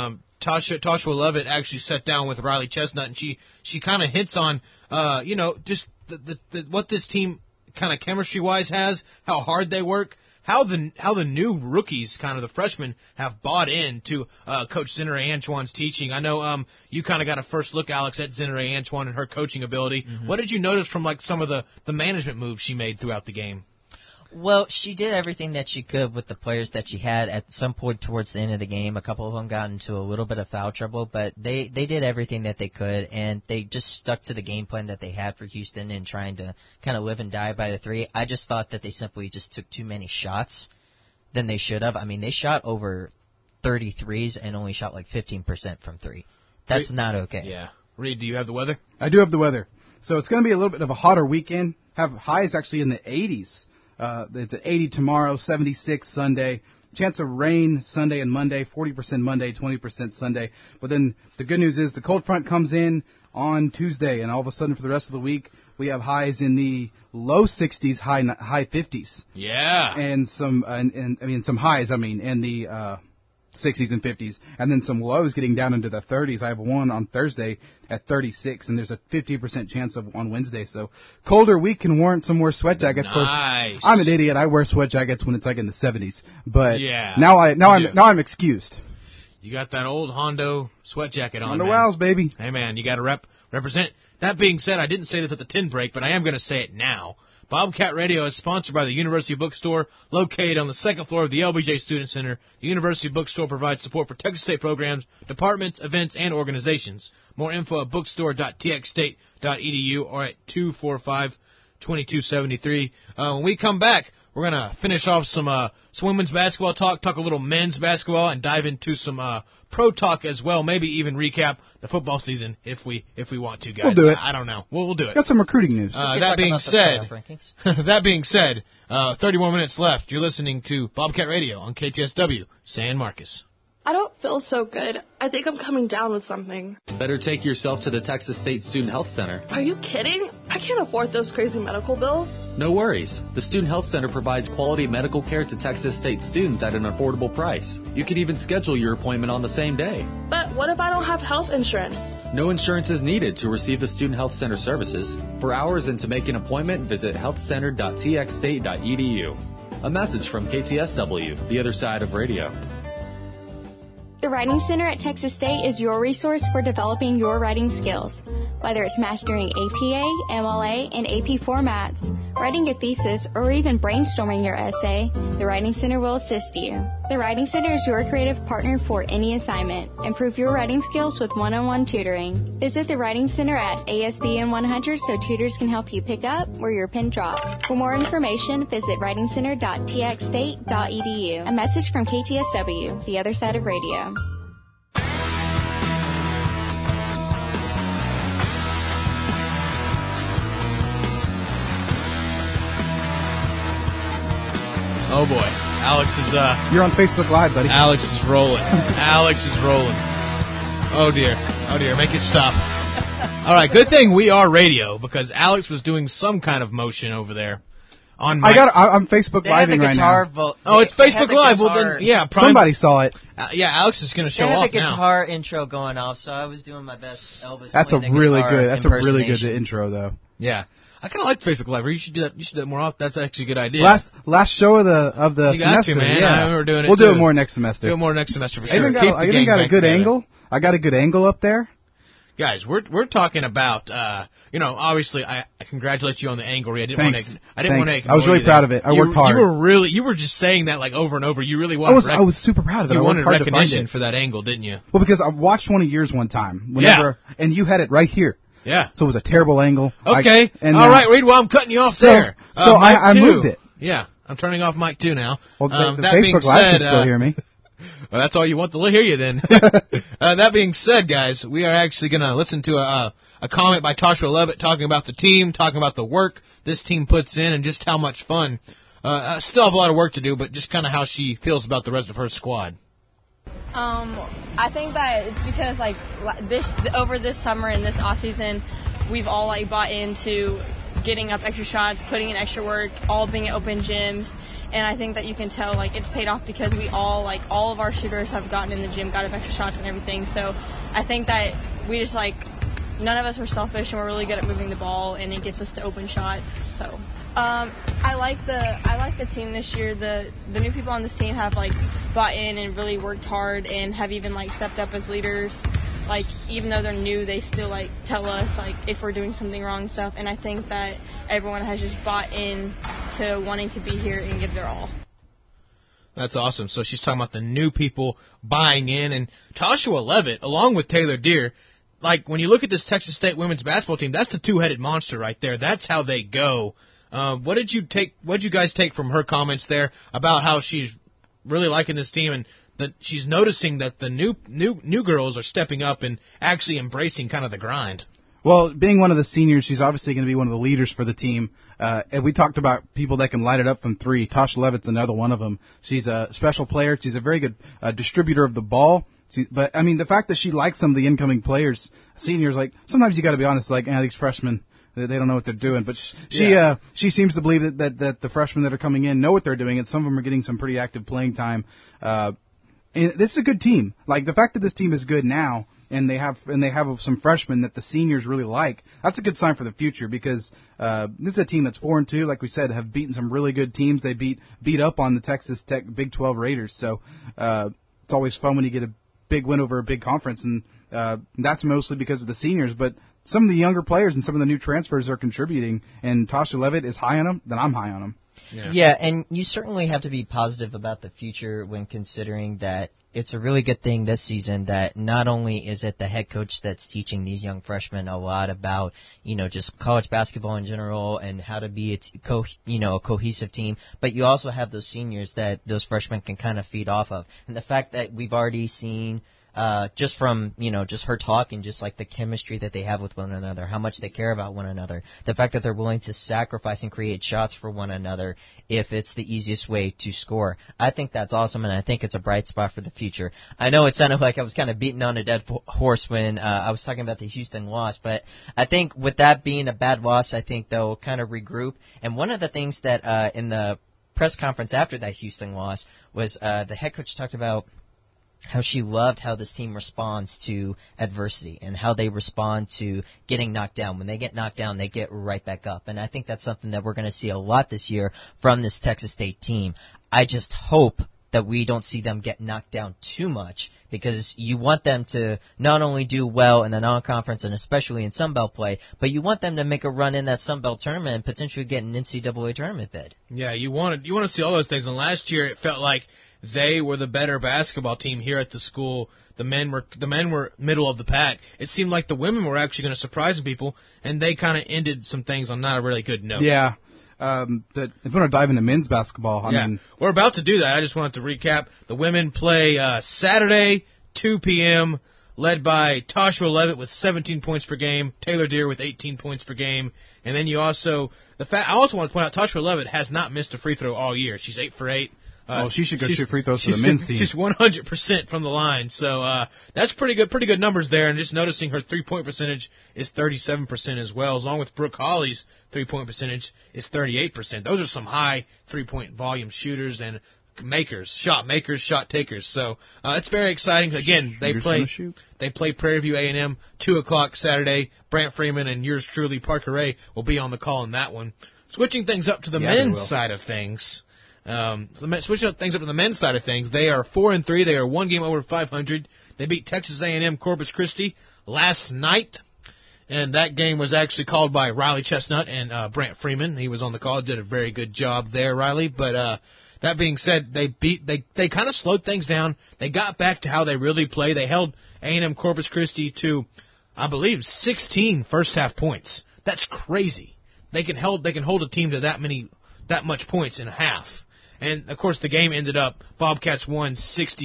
Toshua Leavitt actually sat down with Riley Chestnut, and she kind of hits on just what this team kind of chemistry-wise has, how hard they work. How the new rookies, kind of the freshmen, have bought into Coach Zenere Antoine's teaching. I know you kind of got a first look, Alex, at Zenere Antoine and her coaching ability. Mm-hmm. What did you notice from some of the management moves she made throughout the game? Well, she did everything that she could with the players that she had. At some point towards the end of the game, a couple of them got into a little bit of foul trouble, but they did everything that they could, and they just stuck to the game plan that they had for Houston and trying to kind of live and die by the three. I just thought that they simply just took too many shots than they should have. I mean, they shot over 33s and only shot like 15% from three. That's not okay. Yeah. Reed, do you have the weather? I do have the weather. So it's going to be a little bit of a hotter weekend. Have highs actually in the 80s. It's at 80 tomorrow, 76 Sunday. Chance of rain Sunday and Monday, 40% Monday, 20% Sunday. But then the good news is the cold front comes in on Tuesday, and all of a sudden for the rest of the week, we have highs in the low 60s, high 50s. Yeah. And some highs, in the 60s and 50s, and then some lows getting down into the 30s. I have one on Thursday at 36, and there's a 50% chance of on Wednesday. So colder week can warrant some more sweat jackets. Nice. I'm an idiot. I wear sweat jackets when it's like in the 70s, but yeah, now I'm excused. You got that old Hondo sweat jacket on. Hondo Wows, baby. Hey man, you got to represent. That being said, I didn't say this at the 10 break, but I am going to say it now. Bobcat Radio is sponsored by the University Bookstore, located on the second floor of the LBJ Student Center. The University Bookstore provides support for Texas State programs, departments, events, and organizations. More info at bookstore.txstate.edu or at 245-2273. When we come back, we're going to finish off some women's basketball talk a little men's basketball, and dive into some pro talk as well. Maybe even recap the football season if we want to, guys. We'll do it. I don't know. We'll do it. Got some recruiting news. That being said, 31 minutes left. You're listening to Bobcat Radio on KTSW, San Marcos. I don't feel so good. I think I'm coming down with something. Better take yourself to the Texas State Student Health Center. Are you kidding? I can't afford those crazy medical bills. No worries. The Student Health Center provides quality medical care to Texas State students at an affordable price. You can even schedule your appointment on the same day. But what if I don't have health insurance? No insurance is needed to receive the Student Health Center services. For hours and to make an appointment, visit healthcenter.txstate.edu. A message from KTSW, the other side of radio. The Writing Center at Texas State is your resource for developing your writing skills. Whether it's mastering APA, MLA, and AP formats, writing a thesis, or even brainstorming your essay, the Writing Center will assist you. The Writing Center is your creative partner for any assignment. Improve your writing skills with one-on-one tutoring. Visit the Writing Center at ASBN 100 so tutors can help you pick up where your pen drops. For more information, visit writingcenter.txstate.edu. A message from KTSW, the other side of radio. Oh boy, Alex is You're on Facebook Live, buddy. Alex is rolling. Alex is rolling. Oh dear, make it stop. All right, good thing we are radio, because Alex was doing some kind of motion over there. I'm Facebook Living right now. It's Facebook Live. Well then, yeah, somebody saw it. Yeah, Alex is going to show off now. They had the guitar intro going off, so I was doing my best Elvis. That's a really good intro, though. Yeah. I kind of like Facebook Live. You should do that. You should do that more often. That's actually a good idea. Last show of the you semester. Got to, man. Yeah, I remember doing it. We'll do it more next semester. Do it more next semester for sure. I even got a good angle. I got a good angle up there. Guys, we're talking about obviously I congratulate you on the angle. I didn't want to. I was really proud of it. I worked hard. You were just saying that like over and over. You really wanted. I was super proud of it. You I wanted hard recognition for that angle, didn't you? Well, because I watched one of yours one time. And you had it right here. Yeah. So it was a terrible angle. Okay. All right, Reed. Well, I'm cutting you off there. So I moved it. Yeah. I'm turning off mic 2 now. Well, the Facebook Live can still hear me. Well, that's all you want to hear you then. That being said, guys, we are actually going to listen to a comment by Tasha Levitt talking about the team, talking about the work this team puts in, and just how much fun. Still have a lot of work to do, but just kind of how she feels about the rest of her squad. I think that it's because over this summer and this off season, we've all bought into getting up extra shots, putting in extra work, all being at open gyms, and I think that you can tell it's paid off because we all of our shooters have gotten in the gym, got up extra shots and everything. So I think that we just none of us are selfish, and we're really good at moving the ball, and it gets us to open shots. So I like the team this year. The new people on this team have bought in and really worked hard, and have even stepped up as leaders. Even though they're new, they still tell us if we're doing something wrong and stuff. And I think that everyone has just bought in to wanting to be here and give their all. That's awesome. So she's talking about the new people buying in, and Tasha Levitt, along with Taylor Deere. When you look at this Texas State women's basketball team, that's the two-headed monster right there. That's how they go. What did you guys take from her comments there about how she's really liking this team and she's noticing that the new girls are stepping up and actually embracing kind of the grind. Well, being one of the seniors, she's obviously going to be one of the leaders for the team. And we talked about people that can light it up from three. Tasha Levitt's another one of them. She's a special player. She's a very good distributor of the ball. But I mean, the fact that she likes some of the incoming players, seniors, like sometimes you got to be honest, like these freshmen, they don't know what they're doing. But she seems to believe that the freshmen that are coming in know what they're doing, and some of them are getting some pretty active playing time. And this is a good team. Like the fact that this team is good now. And they have some freshmen that the seniors really like. That's a good sign for the future because this is a team that's 4-2, like we said, have beaten some really good teams. They beat up on the Texas Tech Big 12 Raiders. So it's always fun when you get a big win over a big conference, and that's mostly because of the seniors. But some of the younger players and some of the new transfers are contributing. And Tasha Levitt is high on them, then I'm high on them. Yeah, and you certainly have to be positive about the future when considering that it's a really good thing this season that not only is it the head coach that's teaching these young freshmen a lot about, just college basketball in general and how to be a cohesive team, but you also have those seniors that those freshmen can kind of feed off of. And the fact that we've already seen just from, just her talk and just like the chemistry that they have with one another, how much they care about one another, the fact that they're willing to sacrifice and create shots for one another if it's the easiest way to score. I think that's awesome, and I think it's a bright spot for the future. I know it sounded like I was kind of beating on a dead horse when I was talking about the Houston loss, but I think with that being a bad loss, I think they'll kind of regroup. And one of the things that in the press conference after that Houston loss was the head coach talked about how she loved how this team responds to adversity and how they respond to getting knocked down. When they get knocked down, they get right back up. And I think that's something that we're going to see a lot this year from this Texas State team. I just hope that we don't see them get knocked down too much because you want them to not only do well in the non-conference and especially in Sun Belt play, but you want them to make a run in that Sun Belt tournament and potentially get an NCAA tournament bid. Yeah, you want to see all those things. And last year it felt like they were the better basketball team here at the school. The men were middle of the pack. It seemed like the women were actually going to surprise people, and they kind of ended some things on not a really good note. Yeah. But if you want to dive into men's basketball, I mean, we're about to do that. I just wanted to recap. The women play Saturday, 2 p.m., led by Tasha Levitt with 17 points per game, Taylor Deere with 18 points per game, and then I also want to point out Tasha Levitt has not missed a free throw all year. She's 8 for 8. She should go shoot free throws for the men's team. She's 100% from the line, so that's pretty good numbers there. And just noticing her 3-point percentage is 37% as well, along with Brooke Hawley's 3-point percentage is 38%. Those are some high 3-point volume shooters and shot takers. So it's very exciting. Again, they play Prairie View A&M 2:00 Saturday. Brant Freeman and yours truly, Parker Ray, will be on the call in that one. Switching things up to the men's side of things. Switching up things up to the men's side of things, they are 4-3. They are one game over 500. They beat Texas A&M Corpus Christi last night, and that game was actually called by Riley Chestnut and Brant Freeman. He was on the call, did a very good job there, Riley. But that being said, they kind of slowed things down. They got back to how they really play. They held A&M Corpus Christi to, I believe, 16 first half points. That's crazy. They can hold a team to that much points in a half. And, of course, the game ended up, Bobcats won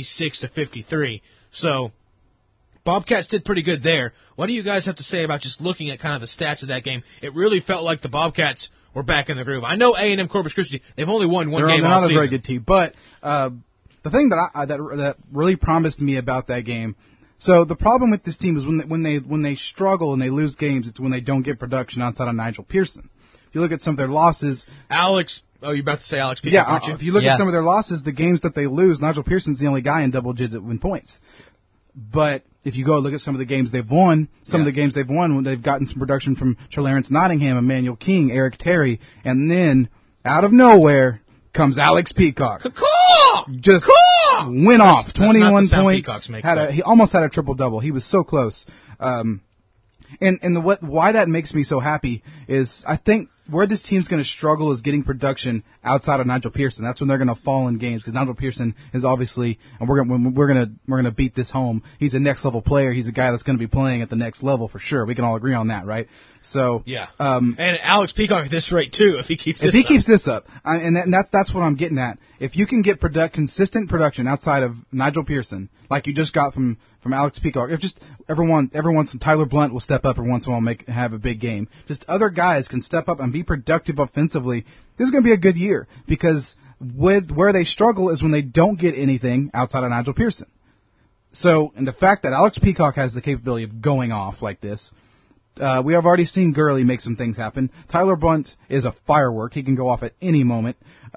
66-53. So, Bobcats did pretty good there. What do you guys have to say about just looking at kind of the stats of that game? It really felt like the Bobcats were back in the groove. I know A&M Corpus Christi, they've only won one game all season. They're not a very good team. But the thing that really promised me about that game, so the problem with this team is when they struggle and they lose games, it's when they don't get production outside of Nigel Pearson. If you look at some of their losses, you're about to say Alex Peacock, aren't you? If you look at some of their losses, the games that they lose, Nigel Pearson's the only guy in double-digit win points. But if you go look at some of the games they've won, when they've gotten some production from Trelawrence Nottingham, Emmanuel King, Eric Terry, and then out of nowhere comes Alex Peacock. Just went off, 21 points. He almost had a triple-double. He was so close. And why that makes me so happy is I think where this team's going to struggle is getting production outside of Nigel Pearson. That's when they're going to fall in games because Nigel Pearson is obviously, and we're going to beat this home. He's a next level player. He's a guy that's going to be playing at the next level for sure. We can all agree on that, right? So yeah. And Alex Peacock at this rate too, if he keeps this up. That's what I'm getting at. If you can get consistent production outside of Nigel Pearson, like you just got from Alex Peacock, if just every once Tyler Blunt will step up every once in a while and have a big game. Just other guys can step up and be productive offensively. This is going to be a good year because where they struggle is when they don't get anything outside of Nigel Pearson. So, and the fact that Alex Peacock has the capability of going off like this, we have already seen Gurley make some things happen. Tyler Blunt is a firework. He can go off at any moment.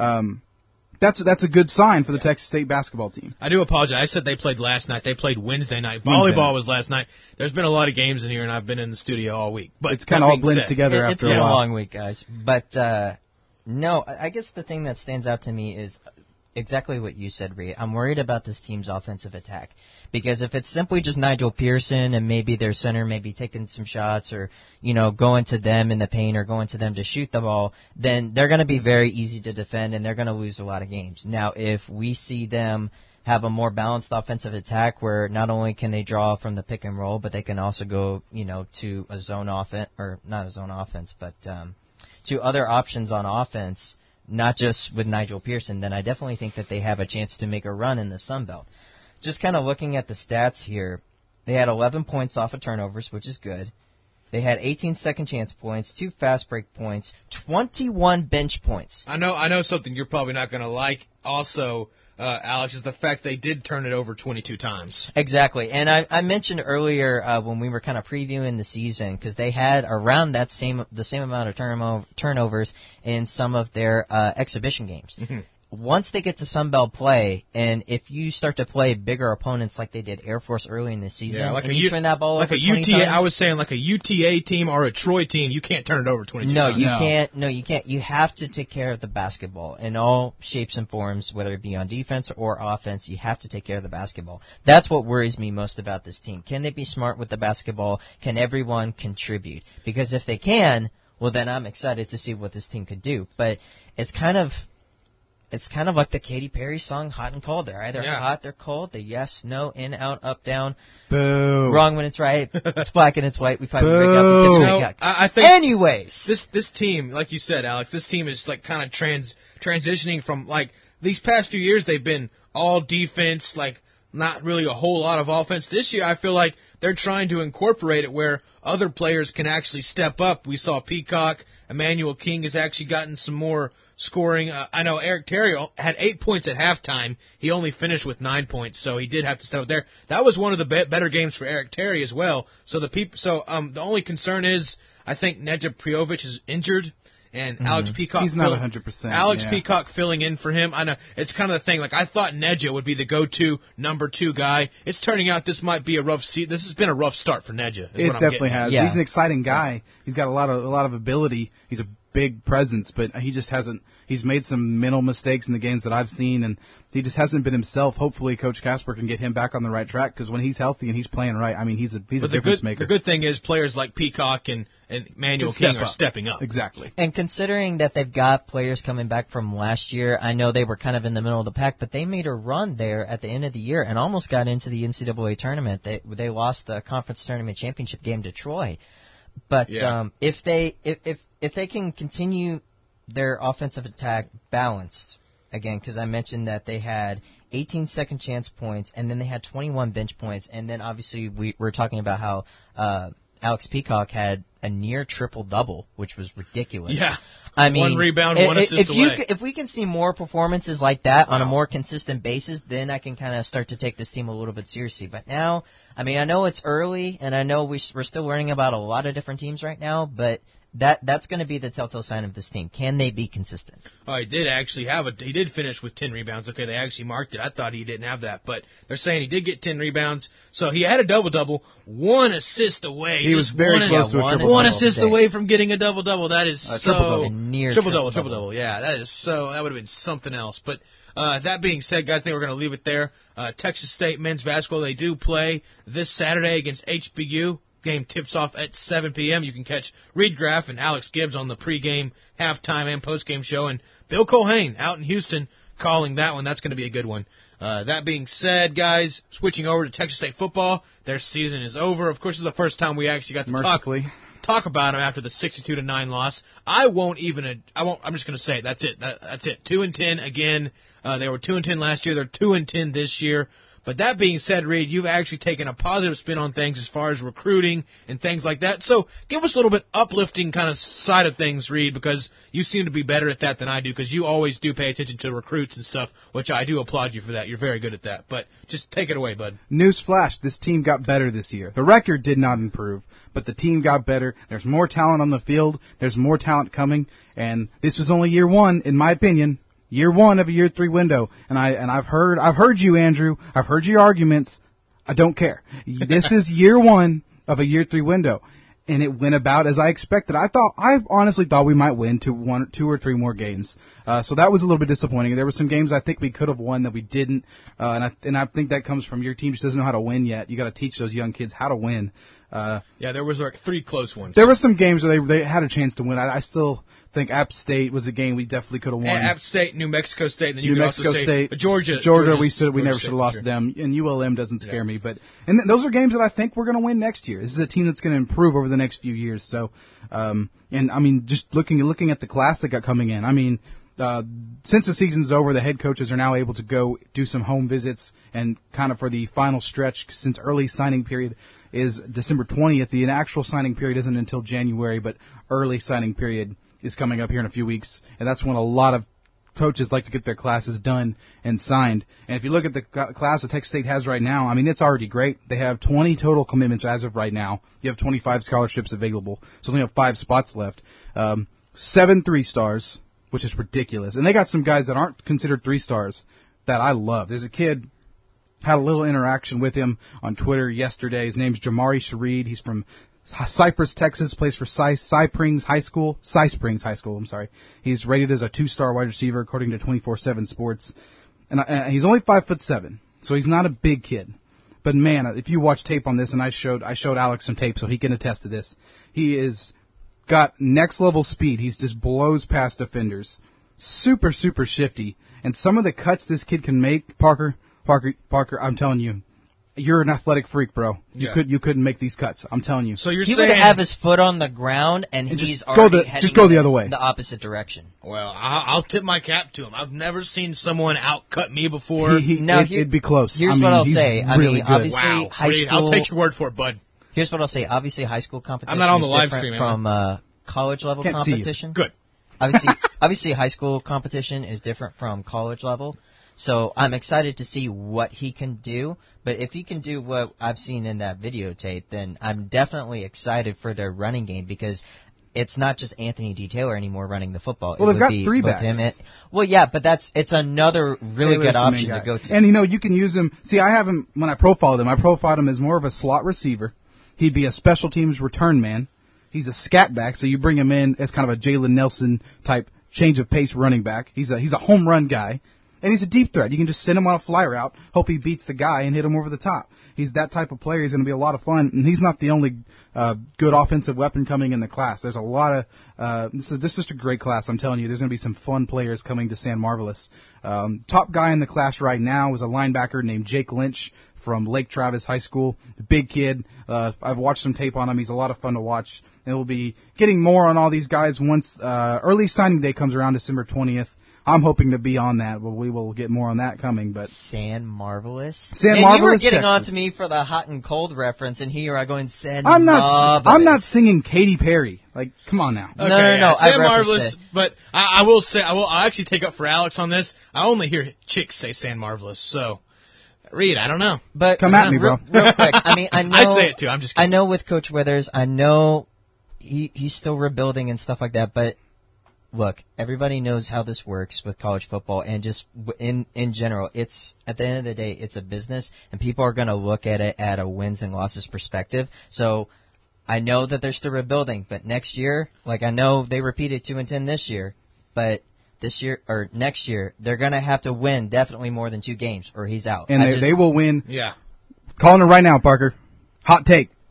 That's a good sign for the Texas State basketball team. I do apologize. I said they played last night. They played Wednesday night. Volleyball was last night. There's been a lot of games in here, and I've been in the studio all week. But it's kind of all blends together after a while. It's been a long week, guys. But, no, I guess the thing that stands out to me is exactly what you said, Rhea. I'm worried about this team's offensive attack. Because if it's simply just Nigel Pearson and maybe their center maybe taking some shots or, going to them in the paint or going to them to shoot the ball, then they're going to be very easy to defend and they're going to lose a lot of games. Now, if we see them have a more balanced offensive attack where not only can they draw from the pick and roll, but they can also go, to a zone offense, or not a zone offense, but to other options on offense, not just with Nigel Pearson, then I definitely think that they have a chance to make a run in the Sun Belt. Just kind of looking at the stats here, they had 11 points off of turnovers, which is good. They had 18 second chance points, 2 fast break points, 21 bench points. I know something you're probably not going to like also, Alex, is the fact they did turn it over 22 times. Exactly. And I mentioned earlier when we were kind of previewing the season, because they had around the same amount of turnovers in some of their exhibition games. Mm-hmm. Once they get to Sun Belt play, and if you start to play bigger opponents like they did Air Force early in the season, and you turn that ball over 20 times, I was saying like a UTA team or a Troy team, you can't turn it over 22 times. No, you can't. You have to take care of the basketball in all shapes and forms, whether it be on defense or offense. You have to take care of the basketball. That's what worries me most about this team. Can they be smart with the basketball? Can everyone contribute? Because if they can, well, then I'm excited to see what this team could do. But it's kind of like the Katy Perry song, Hot and Cold. They're either hot, they're cold, they yes, no, in, out, up, down. Boo. Wrong when it's right. It's black and it's white. We probably break up because we break up. I think anyways, this team, like you said, Alex, this team is like kind of transitioning from like these past few years they've been all defense, like not really a whole lot of offense. This year I feel like they're trying to incorporate it where other players can actually step up. We saw Peacock, Emmanuel King has actually gotten some more scoring. I know Eric Terry had 8 points at halftime. He only finished with 9 points, so he did have to step up there. That was one of the better games for Eric Terry as well. So the only concern is I think Nedja Prijovic is injured. And Alex Peacock, he's not 100%. Alex Peacock filling in for him. I know it's kind of the thing. Like I thought, Nedja would be the go-to number 2 guy. It's turning out this might be a rough season. This has been a rough start for Nedja. It definitely has. Yeah. He's an exciting guy. He's got a lot of ability. He's a big presence, but he just hasn't. He's made some mental mistakes in the games that I've seen, and he just hasn't been himself. Hopefully, Coach Casper can get him back on the right track because when he's healthy and he's playing right, I mean, he's a difference maker. The good thing is players like Peacock and Emmanuel King are stepping up. Exactly. And considering that they've got players coming back from last year, I know they were kind of in the middle of the pack, but they made a run there at the end of the year and almost got into the NCAA tournament. They lost the conference tournament championship game to Troy. But if they can continue their offensive attack balanced, again, because I mentioned that they had 18 second chance points, and then they had 21 bench points, and then obviously we're talking about how Alex Peacock had a near triple-double, which was ridiculous. Yeah. I mean, 1 rebound, 1 assist away. If we can see more performances like that on a more consistent basis, then I can kind of start to take this team a little bit seriously. But now, I mean, I know it's early, and I know we're still learning about a lot of different teams right now, but that's going to be the telltale sign of this team. Can they be consistent? Oh, he did finish with 10 rebounds. Okay, they actually marked it. I thought he didn't have that, but they're saying he did get 10 rebounds. So he had a double-double, 1 assist away. He was very close to a triple-double. 1 assist away from getting a double-double. That is triple-double. Triple-double. Yeah, that would have been something else. But that being said, guys, I think we're going to leave it there. Texas State men's basketball, they do play this Saturday against HBU. game tips off at 7 p.m. You can catch Reed Graff and Alex Gibbs on the pregame, halftime, and postgame show, and Bill Colhane out in Houston calling that one. That's going to be a good one. That being said, guys, switching over to Texas State football, their season is over. Of course, this is the first time we actually got to talk about them after the 62-9 loss. I'm just going to say it. That's it. That's it. 2-10 again. They were 2-10 last year. They're 2-10 this year. But that being said, Reed, you've actually taken a positive spin on things as far as recruiting and things like that. So give us a little bit uplifting kind of side of things, Reed, because you seem to be better at that than I do, because you always do pay attention to recruits and stuff, which I do applaud you for that. You're very good at that. But just take it away, bud. Newsflash, this team got better this year. The record did not improve, but the team got better. There's more talent on the field. There's more talent coming. And this was only year one, in my opinion. Year one of a year 3 window, and I've heard you, Andrew. I've heard your arguments. I don't care. This is year one of a year 3 window, and it went about as I expected. I honestly thought we might win 2 or 3 more games. So that was a little bit disappointing. There were some games I think we could have won that we didn't, and I think that comes from your team just doesn't know how to win yet. You got to teach those young kids how to win. There was like 3 close ones. There were some games where they had a chance to win. I still think App State was a game we definitely could have won. App State, New Mexico State, and then you New can Mexico also State, say Georgia, we never should have lost to them. And ULM doesn't scare me, but those are games that I think we're going to win next year. This is a team that's going to improve over the next few years. So, and I mean, just looking at the class that got coming in, I mean. Since the season's over, the head coaches are now able to go do some home visits, and kind of for the final stretch, since early signing period is December 20th, the actual signing period isn't until January, but early signing period is coming up here in a few weeks, and that's when a lot of coaches like to get their classes done and signed. And if you look at the class that Texas State has right now, I mean, it's already great. They have 20 total commitments as of right now. You have 25 scholarships available, so they only have 5 spots left. 7 3-stars. Which is ridiculous. And they got some guys that aren't considered 3-stars that I love. There's a kid, had a little interaction with him on Twitter yesterday. His name's Jamari Shareed. He's from Cypress, Texas, plays for Cy Springs High School. He's rated as a 2-star wide receiver according to 24/7 Sports. And he's only 5'7", so he's not a big kid. But man, if you watch tape on this, and I showed Alex some tape so he can attest to this, he is got next level speed. He just blows past defenders. Super, super shifty. And some of the cuts this kid can make, Parker, I'm telling you, you're an athletic freak, bro. You couldn't make these cuts. I'm telling you. So he would have his foot on the ground, and he's already heading the other way, the opposite direction. Well, I'll tip my cap to him. I've never seen someone outcut me before. It'd be close. Here's what I'll say. Really obviously, high school. I'll take your word for it, bud. Here's what I'll say. Obviously, high school competition I'm not on the is live different stream, from college level competition. Good. Obviously, high school competition is different from college level. So I'm excited to see what he can do. But if he can do what I've seen in that videotape, then I'm definitely excited for their running game, because it's not just Anthony D. Taylor anymore running the football. Well, they've got 3 backs. But it's another really good option to go to. And, you can use him. See, I have him, when I profiled him as more of a slot receiver. He'd be a special teams return man. He's a scat back, so you bring him in as kind of a Jalen Nelson type change of pace running back. He's a home run guy. And he's a deep threat. You can just send him on a fly route, hope he beats the guy, and hit him over the top. He's that type of player. He's going to be a lot of fun. And he's not the only good offensive weapon coming in the class. There's a lot of this is just a great class. I'm telling you, there's going to be some fun players coming to San Marvelous. Top guy in the class right now is a linebacker named Jake Lynch from Lake Travis High School. Big kid. I've watched some tape on him. He's a lot of fun to watch. And we'll be getting more on all these guys once early signing day comes around, December 20th. I'm hoping to be on that, but we will get more on that coming. But San Marvelous? Marvelous, you were getting Texas. on to me for the hot and cold reference, and here I go and San I'm Marvelous. not singing Katy Perry. Like, come on now. Okay, no. San Marvelous, but I will say, I'll actually take up for Alex on this. I only hear chicks say San Marvelous, so Reed, I don't know. But come at me, bro. Real quick, I mean, I know. I say it too. I'm just kidding. I know with Coach Withers, I know he's still rebuilding and stuff like that, but. Look, everybody knows how this works with college football, and just in general, it's at the end of the day, it's a business, and people are going to look at it at a wins and losses perspective. So I know that they're still rebuilding, but next year, like I know they repeated 2-10 this year, but this year or next year, they're going to have to win definitely more than 2 games, or he's out. And they will win. Yeah, calling it right now, Parker. Hot take.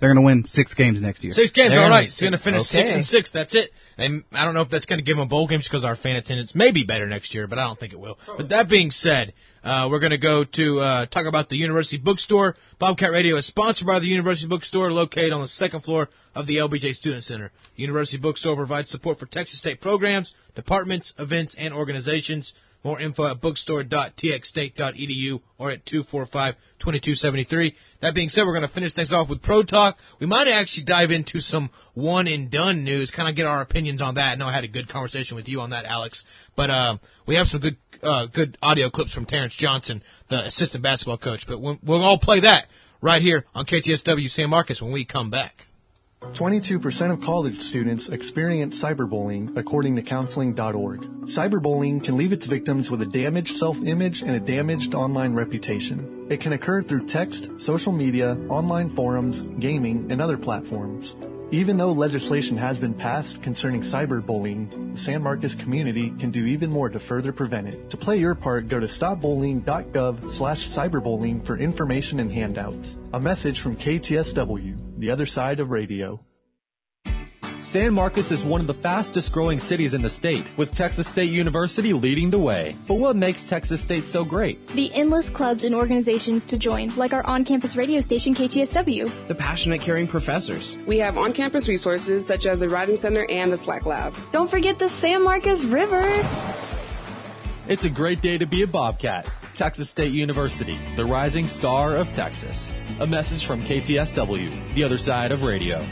They're going to win 6 games next year. 6 games, all right. It's going to finish 6-6. That's it. And I don't know if that's going to give them bowl games because our fan attendance may be better next year, but I don't think it will. But that being said, we're going to go to talk about the University Bookstore. Bobcat Radio is sponsored by the University Bookstore, located on the 2nd floor of the LBJ Student Center. University Bookstore provides support for Texas State programs, departments, events, and organizations. More info at bookstore.txstate.edu or at 245-2273. That being said, we're going to finish things off with Pro Talk. We might actually dive into some one-and-done news, kind of get our opinions on that. I know I had a good conversation with you on that, Alex. But we have some good audio clips from Terrence Johnson, the assistant basketball coach. But we'll all play that right here on KTSW San Marcos when we come back. 22% of college students experience cyberbullying, according to counseling.org. Cyberbullying can leave its victims with a damaged self-image and a damaged online reputation. It can occur through text, social media, online forums, gaming, and other platforms. Even though legislation has been passed concerning cyberbullying, the San Marcos community can do even more to further prevent it. To play your part, go to stopbullying.gov/cyberbullying for information and handouts. A message from KTSW, the other side of radio. San Marcos is one of the fastest growing cities in the state, with Texas State University leading the way. But what makes Texas State so great? The endless clubs and organizations to join, like our on-campus radio station KTSW. The passionate, caring professors. We have on-campus resources such as the Writing Center and the Slack Lab. Don't forget the San Marcos River. It's a great day to be a Bobcat. Texas State University, the rising star of Texas. A message from KTSW, the other side of radio.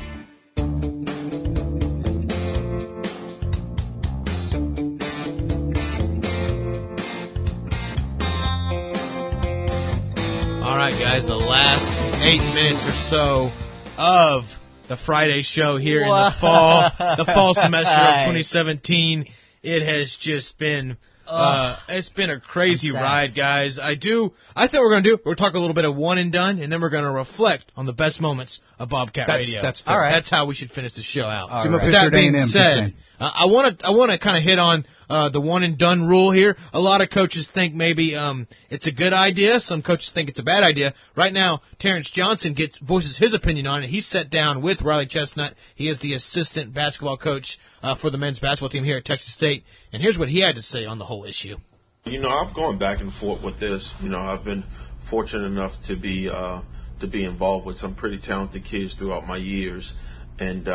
All right, guys, the last 8 minutes or so of the Friday show here in the fall semester of 2017. It has just been it's been a crazy ride, guys. I think what we're going to do, we're talk a little bit of one and done, and then we're going to reflect on the best moments of Bobcat Radio. That's fair. All right. That's how we should finish the show out. All right. That being said, I want to kind of hit on the one and done rule here. A lot of coaches think maybe it's a good idea. Some coaches think it's a bad idea. Right now, Terrence Johnson voices his opinion on it. He's sat down with Riley Chestnut. He is the assistant basketball coach for the men's basketball team here at Texas State. And here's what he had to say on the whole issue. I'm going back and forth with this. I've been fortunate enough to be involved with some pretty talented kids throughout my years, and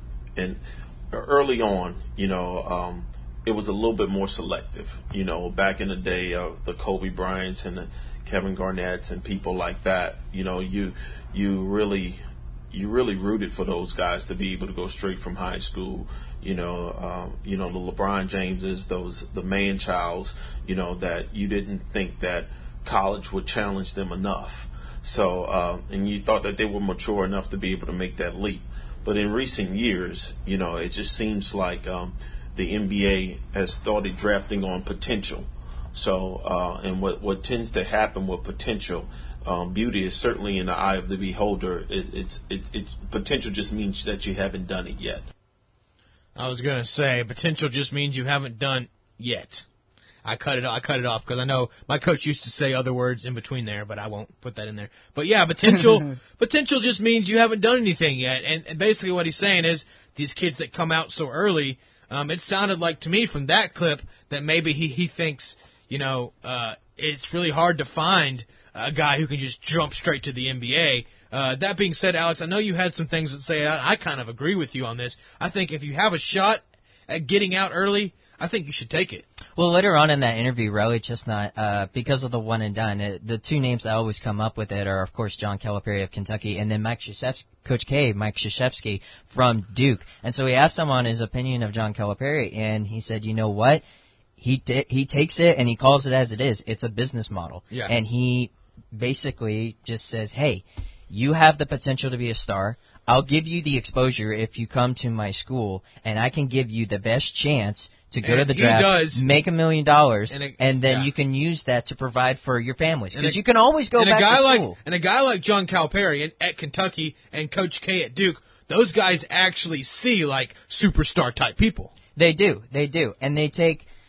early on, it was a little bit more selective. Back in the day of the Kobe Bryants and the Kevin Garnett's and people like that, you really rooted for those guys to be able to go straight from high school. The LeBron Jameses, the man-childs, that you didn't think that college would challenge them enough. So, and you thought that they were mature enough to be able to make that leap. But in recent years, it just seems like the NBA has started drafting on potential. So, and what tends to happen with potential, beauty is certainly in the eye of the beholder. It's potential just means that you haven't done it yet. I was going to say, potential just means you haven't done yet. I cut it off because I know my coach used to say other words in between there, but I won't put that in there. But yeah, potential just means you haven't done anything yet. And basically what he's saying is these kids that come out so early, it sounded like to me from that clip that maybe he thinks, it's really hard to find a guy who can just jump straight to the NBA. That being said, Alex, I know you had some things that say I kind of agree with you on this. I think if you have a shot at getting out early, I think you should take it. Well, later on in that interview, Riley Chestnut, because of the one and done, the two names that always come up with it are, of course, John Calipari of Kentucky and then Mike Krzyzewski from Duke. And so we asked him on his opinion of John Calipari, and he said, you know what? He takes it and he calls it as it is. It's a business model. Yeah. And he basically just says, hey, you have the potential to be a star. I'll give you the exposure if you come to my school, and I can give you the best chance to go to the draft, make $1 million, and then you can use that to provide for your families. Because you can always go back to school. And a guy like John Calipari at Kentucky and Coach K at Duke, those guys actually see like superstar type people. They do. And they take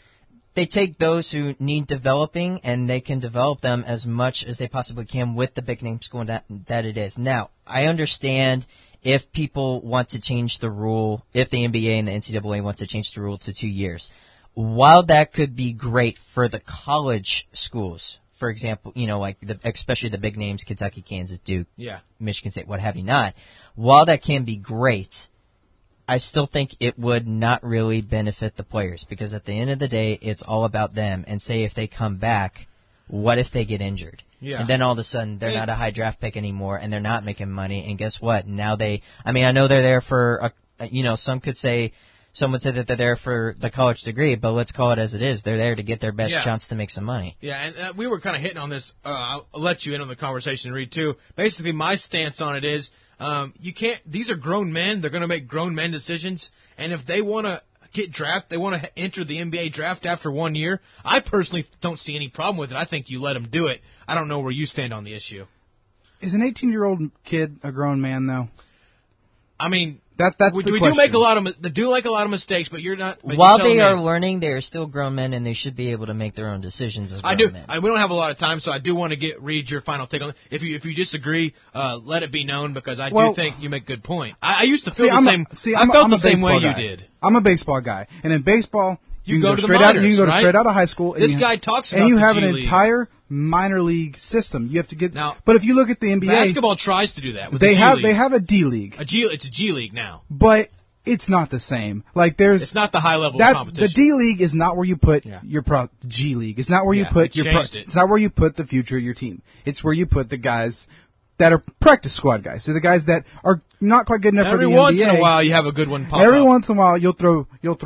they take those who need developing, and they can develop them as much as they possibly can with the big name school that it is. Now, I understand if people want to change the rule, if the NBA and the NCAA want to change the rule to 2 years. While that could be great for the college schools, for example, like especially the big names, Kentucky, Kansas, Duke, Michigan State, what have you not, while that can be great, I still think it would not really benefit the players, because at the end of the day, it's all about them. And say if they come back, what if they get injured? Yeah. And then all of a sudden, they're not a high draft pick anymore, and they're not making money. And guess what? Now I know they're there for, some would say that they're there for the college degree, but let's call it as it is. They're there to get their best chance to make some money. Yeah, and we were kind of hitting on this. I'll let you in on the conversation, Reed, too. Basically, my stance on it is, you can't. These are grown men. They're going to make grown men decisions. And if they want to get drafted, they want to enter the NBA draft after 1 year, I personally don't see any problem with it. I think you let them do it. I don't know where you stand on the issue. Is an 18-year-old kid a grown man, though? I mean, that's the question. We do make a lot of mistakes, but you're not. But while they are learning, they are still grown men, and they should be able to make their own decisions as grown men. We don't have a lot of time, so I do want to read your final take on it. If you disagree, let it be known, because I do think you make a good point. I used to feel the same. I felt the same way you did. I'm a baseball guy, and in baseball, you can go to the minors, you can go straight out of high school. This guy talks about and you have an entire minor league system. You have to get now. But if you look at the NBA, basketball tries to do that. With they have a D League. It's a G League now. But it's not the same. It's not the high level competition. The D League is not where you put your G League. It's not where you put it's not where you put the future of your team. It's where you put the guys that are practice squad guys. So the guys that are not quite good enough for the NBA. Every once in a while, you have a good one pop Every once in a while, you'll throw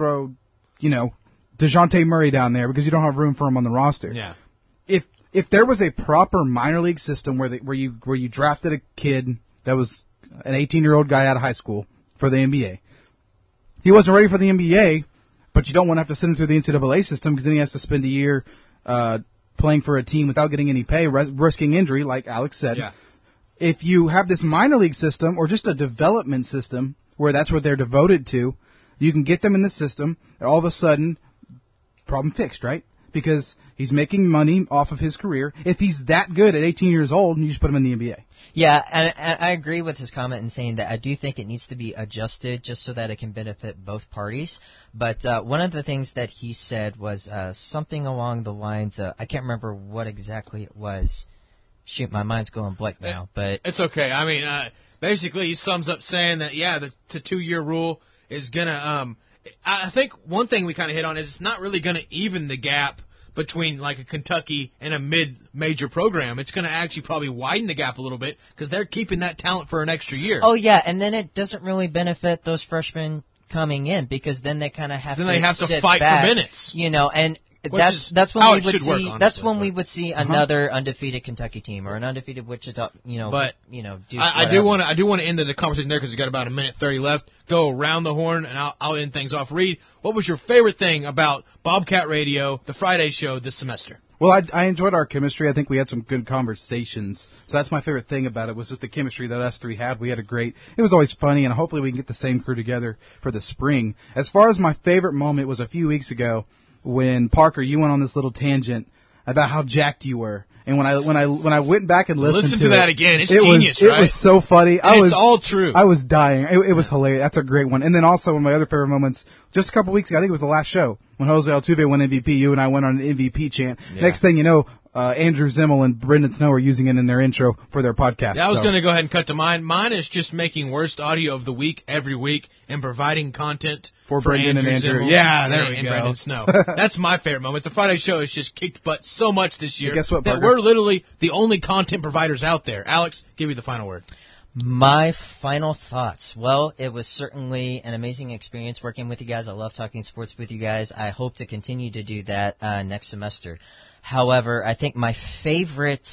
DeJounte Murray down there because you don't have room for him on the roster. Yeah. If there was a proper minor league system where you drafted a kid that was an 18-year-old guy out of high school for the NBA, he wasn't ready for the NBA, but you don't want to have to send him through the NCAA system, because then he has to spend a year playing for a team without getting any pay, risking injury, like Alex said. Yeah. If you have this minor league system or just a development system where that's what they're devoted to, you can get them in the system, and all of a sudden, problem fixed, right? Because he's making money off of his career. If he's that good at 18 years old, you just put him in the NBA. Yeah, and I agree with his comment in saying that I do think it needs to be adjusted just so that it can benefit both parties. But one of the things that he said was something along the lines of, I can't remember what exactly it was. Shoot, my mind's going blank now. But it's okay. I mean, basically he sums up saying that, the 2-year rule is going to I think one thing we kind of hit on is it's not really going to even the gap between like a Kentucky and a mid-major program. It's going to actually probably widen the gap a little bit because they're keeping that talent for an extra year. Oh, yeah, and then it doesn't really benefit those freshmen coming in because then they kind of have to fight back, for minutes. And that's when we would see we would see another undefeated Kentucky team or an undefeated Wichita. But Duke, I do want to end the conversation there because we got about a minute 30 left. Go around the horn and I'll end things off. Reed, what was your favorite thing about Bobcat Radio, the Friday show this semester? Well, I enjoyed our chemistry. I think we had some good conversations. So that's my favorite thing about it was just the chemistry that us three had. It was always funny, and hopefully we can get the same crew together for the spring. As far as my favorite moment was a few weeks ago when, Parker, you went on this little tangent about how jacked you were. And when I went back and listened to that again, it's genius, right? It was so funny. It's all true. I was dying. It was hilarious. That's a great one. And then also one of my other favorite moments, just a couple weeks ago, I think it was the last show, when Jose Altuve won MVP, you and I went on an MVP chant. Yeah. Next thing you know, Andrew Zimmel and Brendan Snow are using it in their intro for their podcast. Yeah, I was going to go ahead and cut to mine. Mine is just making worst audio of the week every week and providing content for Brendan and Andrew. Zimmel and Brendan Snow. That's my favorite moment. The Friday show has just kicked butt so much this year guess what, that we're literally the only content providers out there. Alex, give me the final word. My final thoughts. Well, it was certainly an amazing experience working with you guys. I love talking sports with you guys. I hope to continue to do that next semester. However, I think my favorite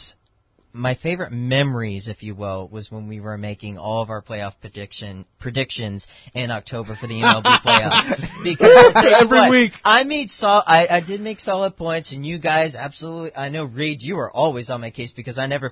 memories, if you will, was when we were making all of our playoff predictions in October for the MLB playoffs. Because every week I did make solid points, and you guys absolutely. I know, Reed, you were always on my case because I never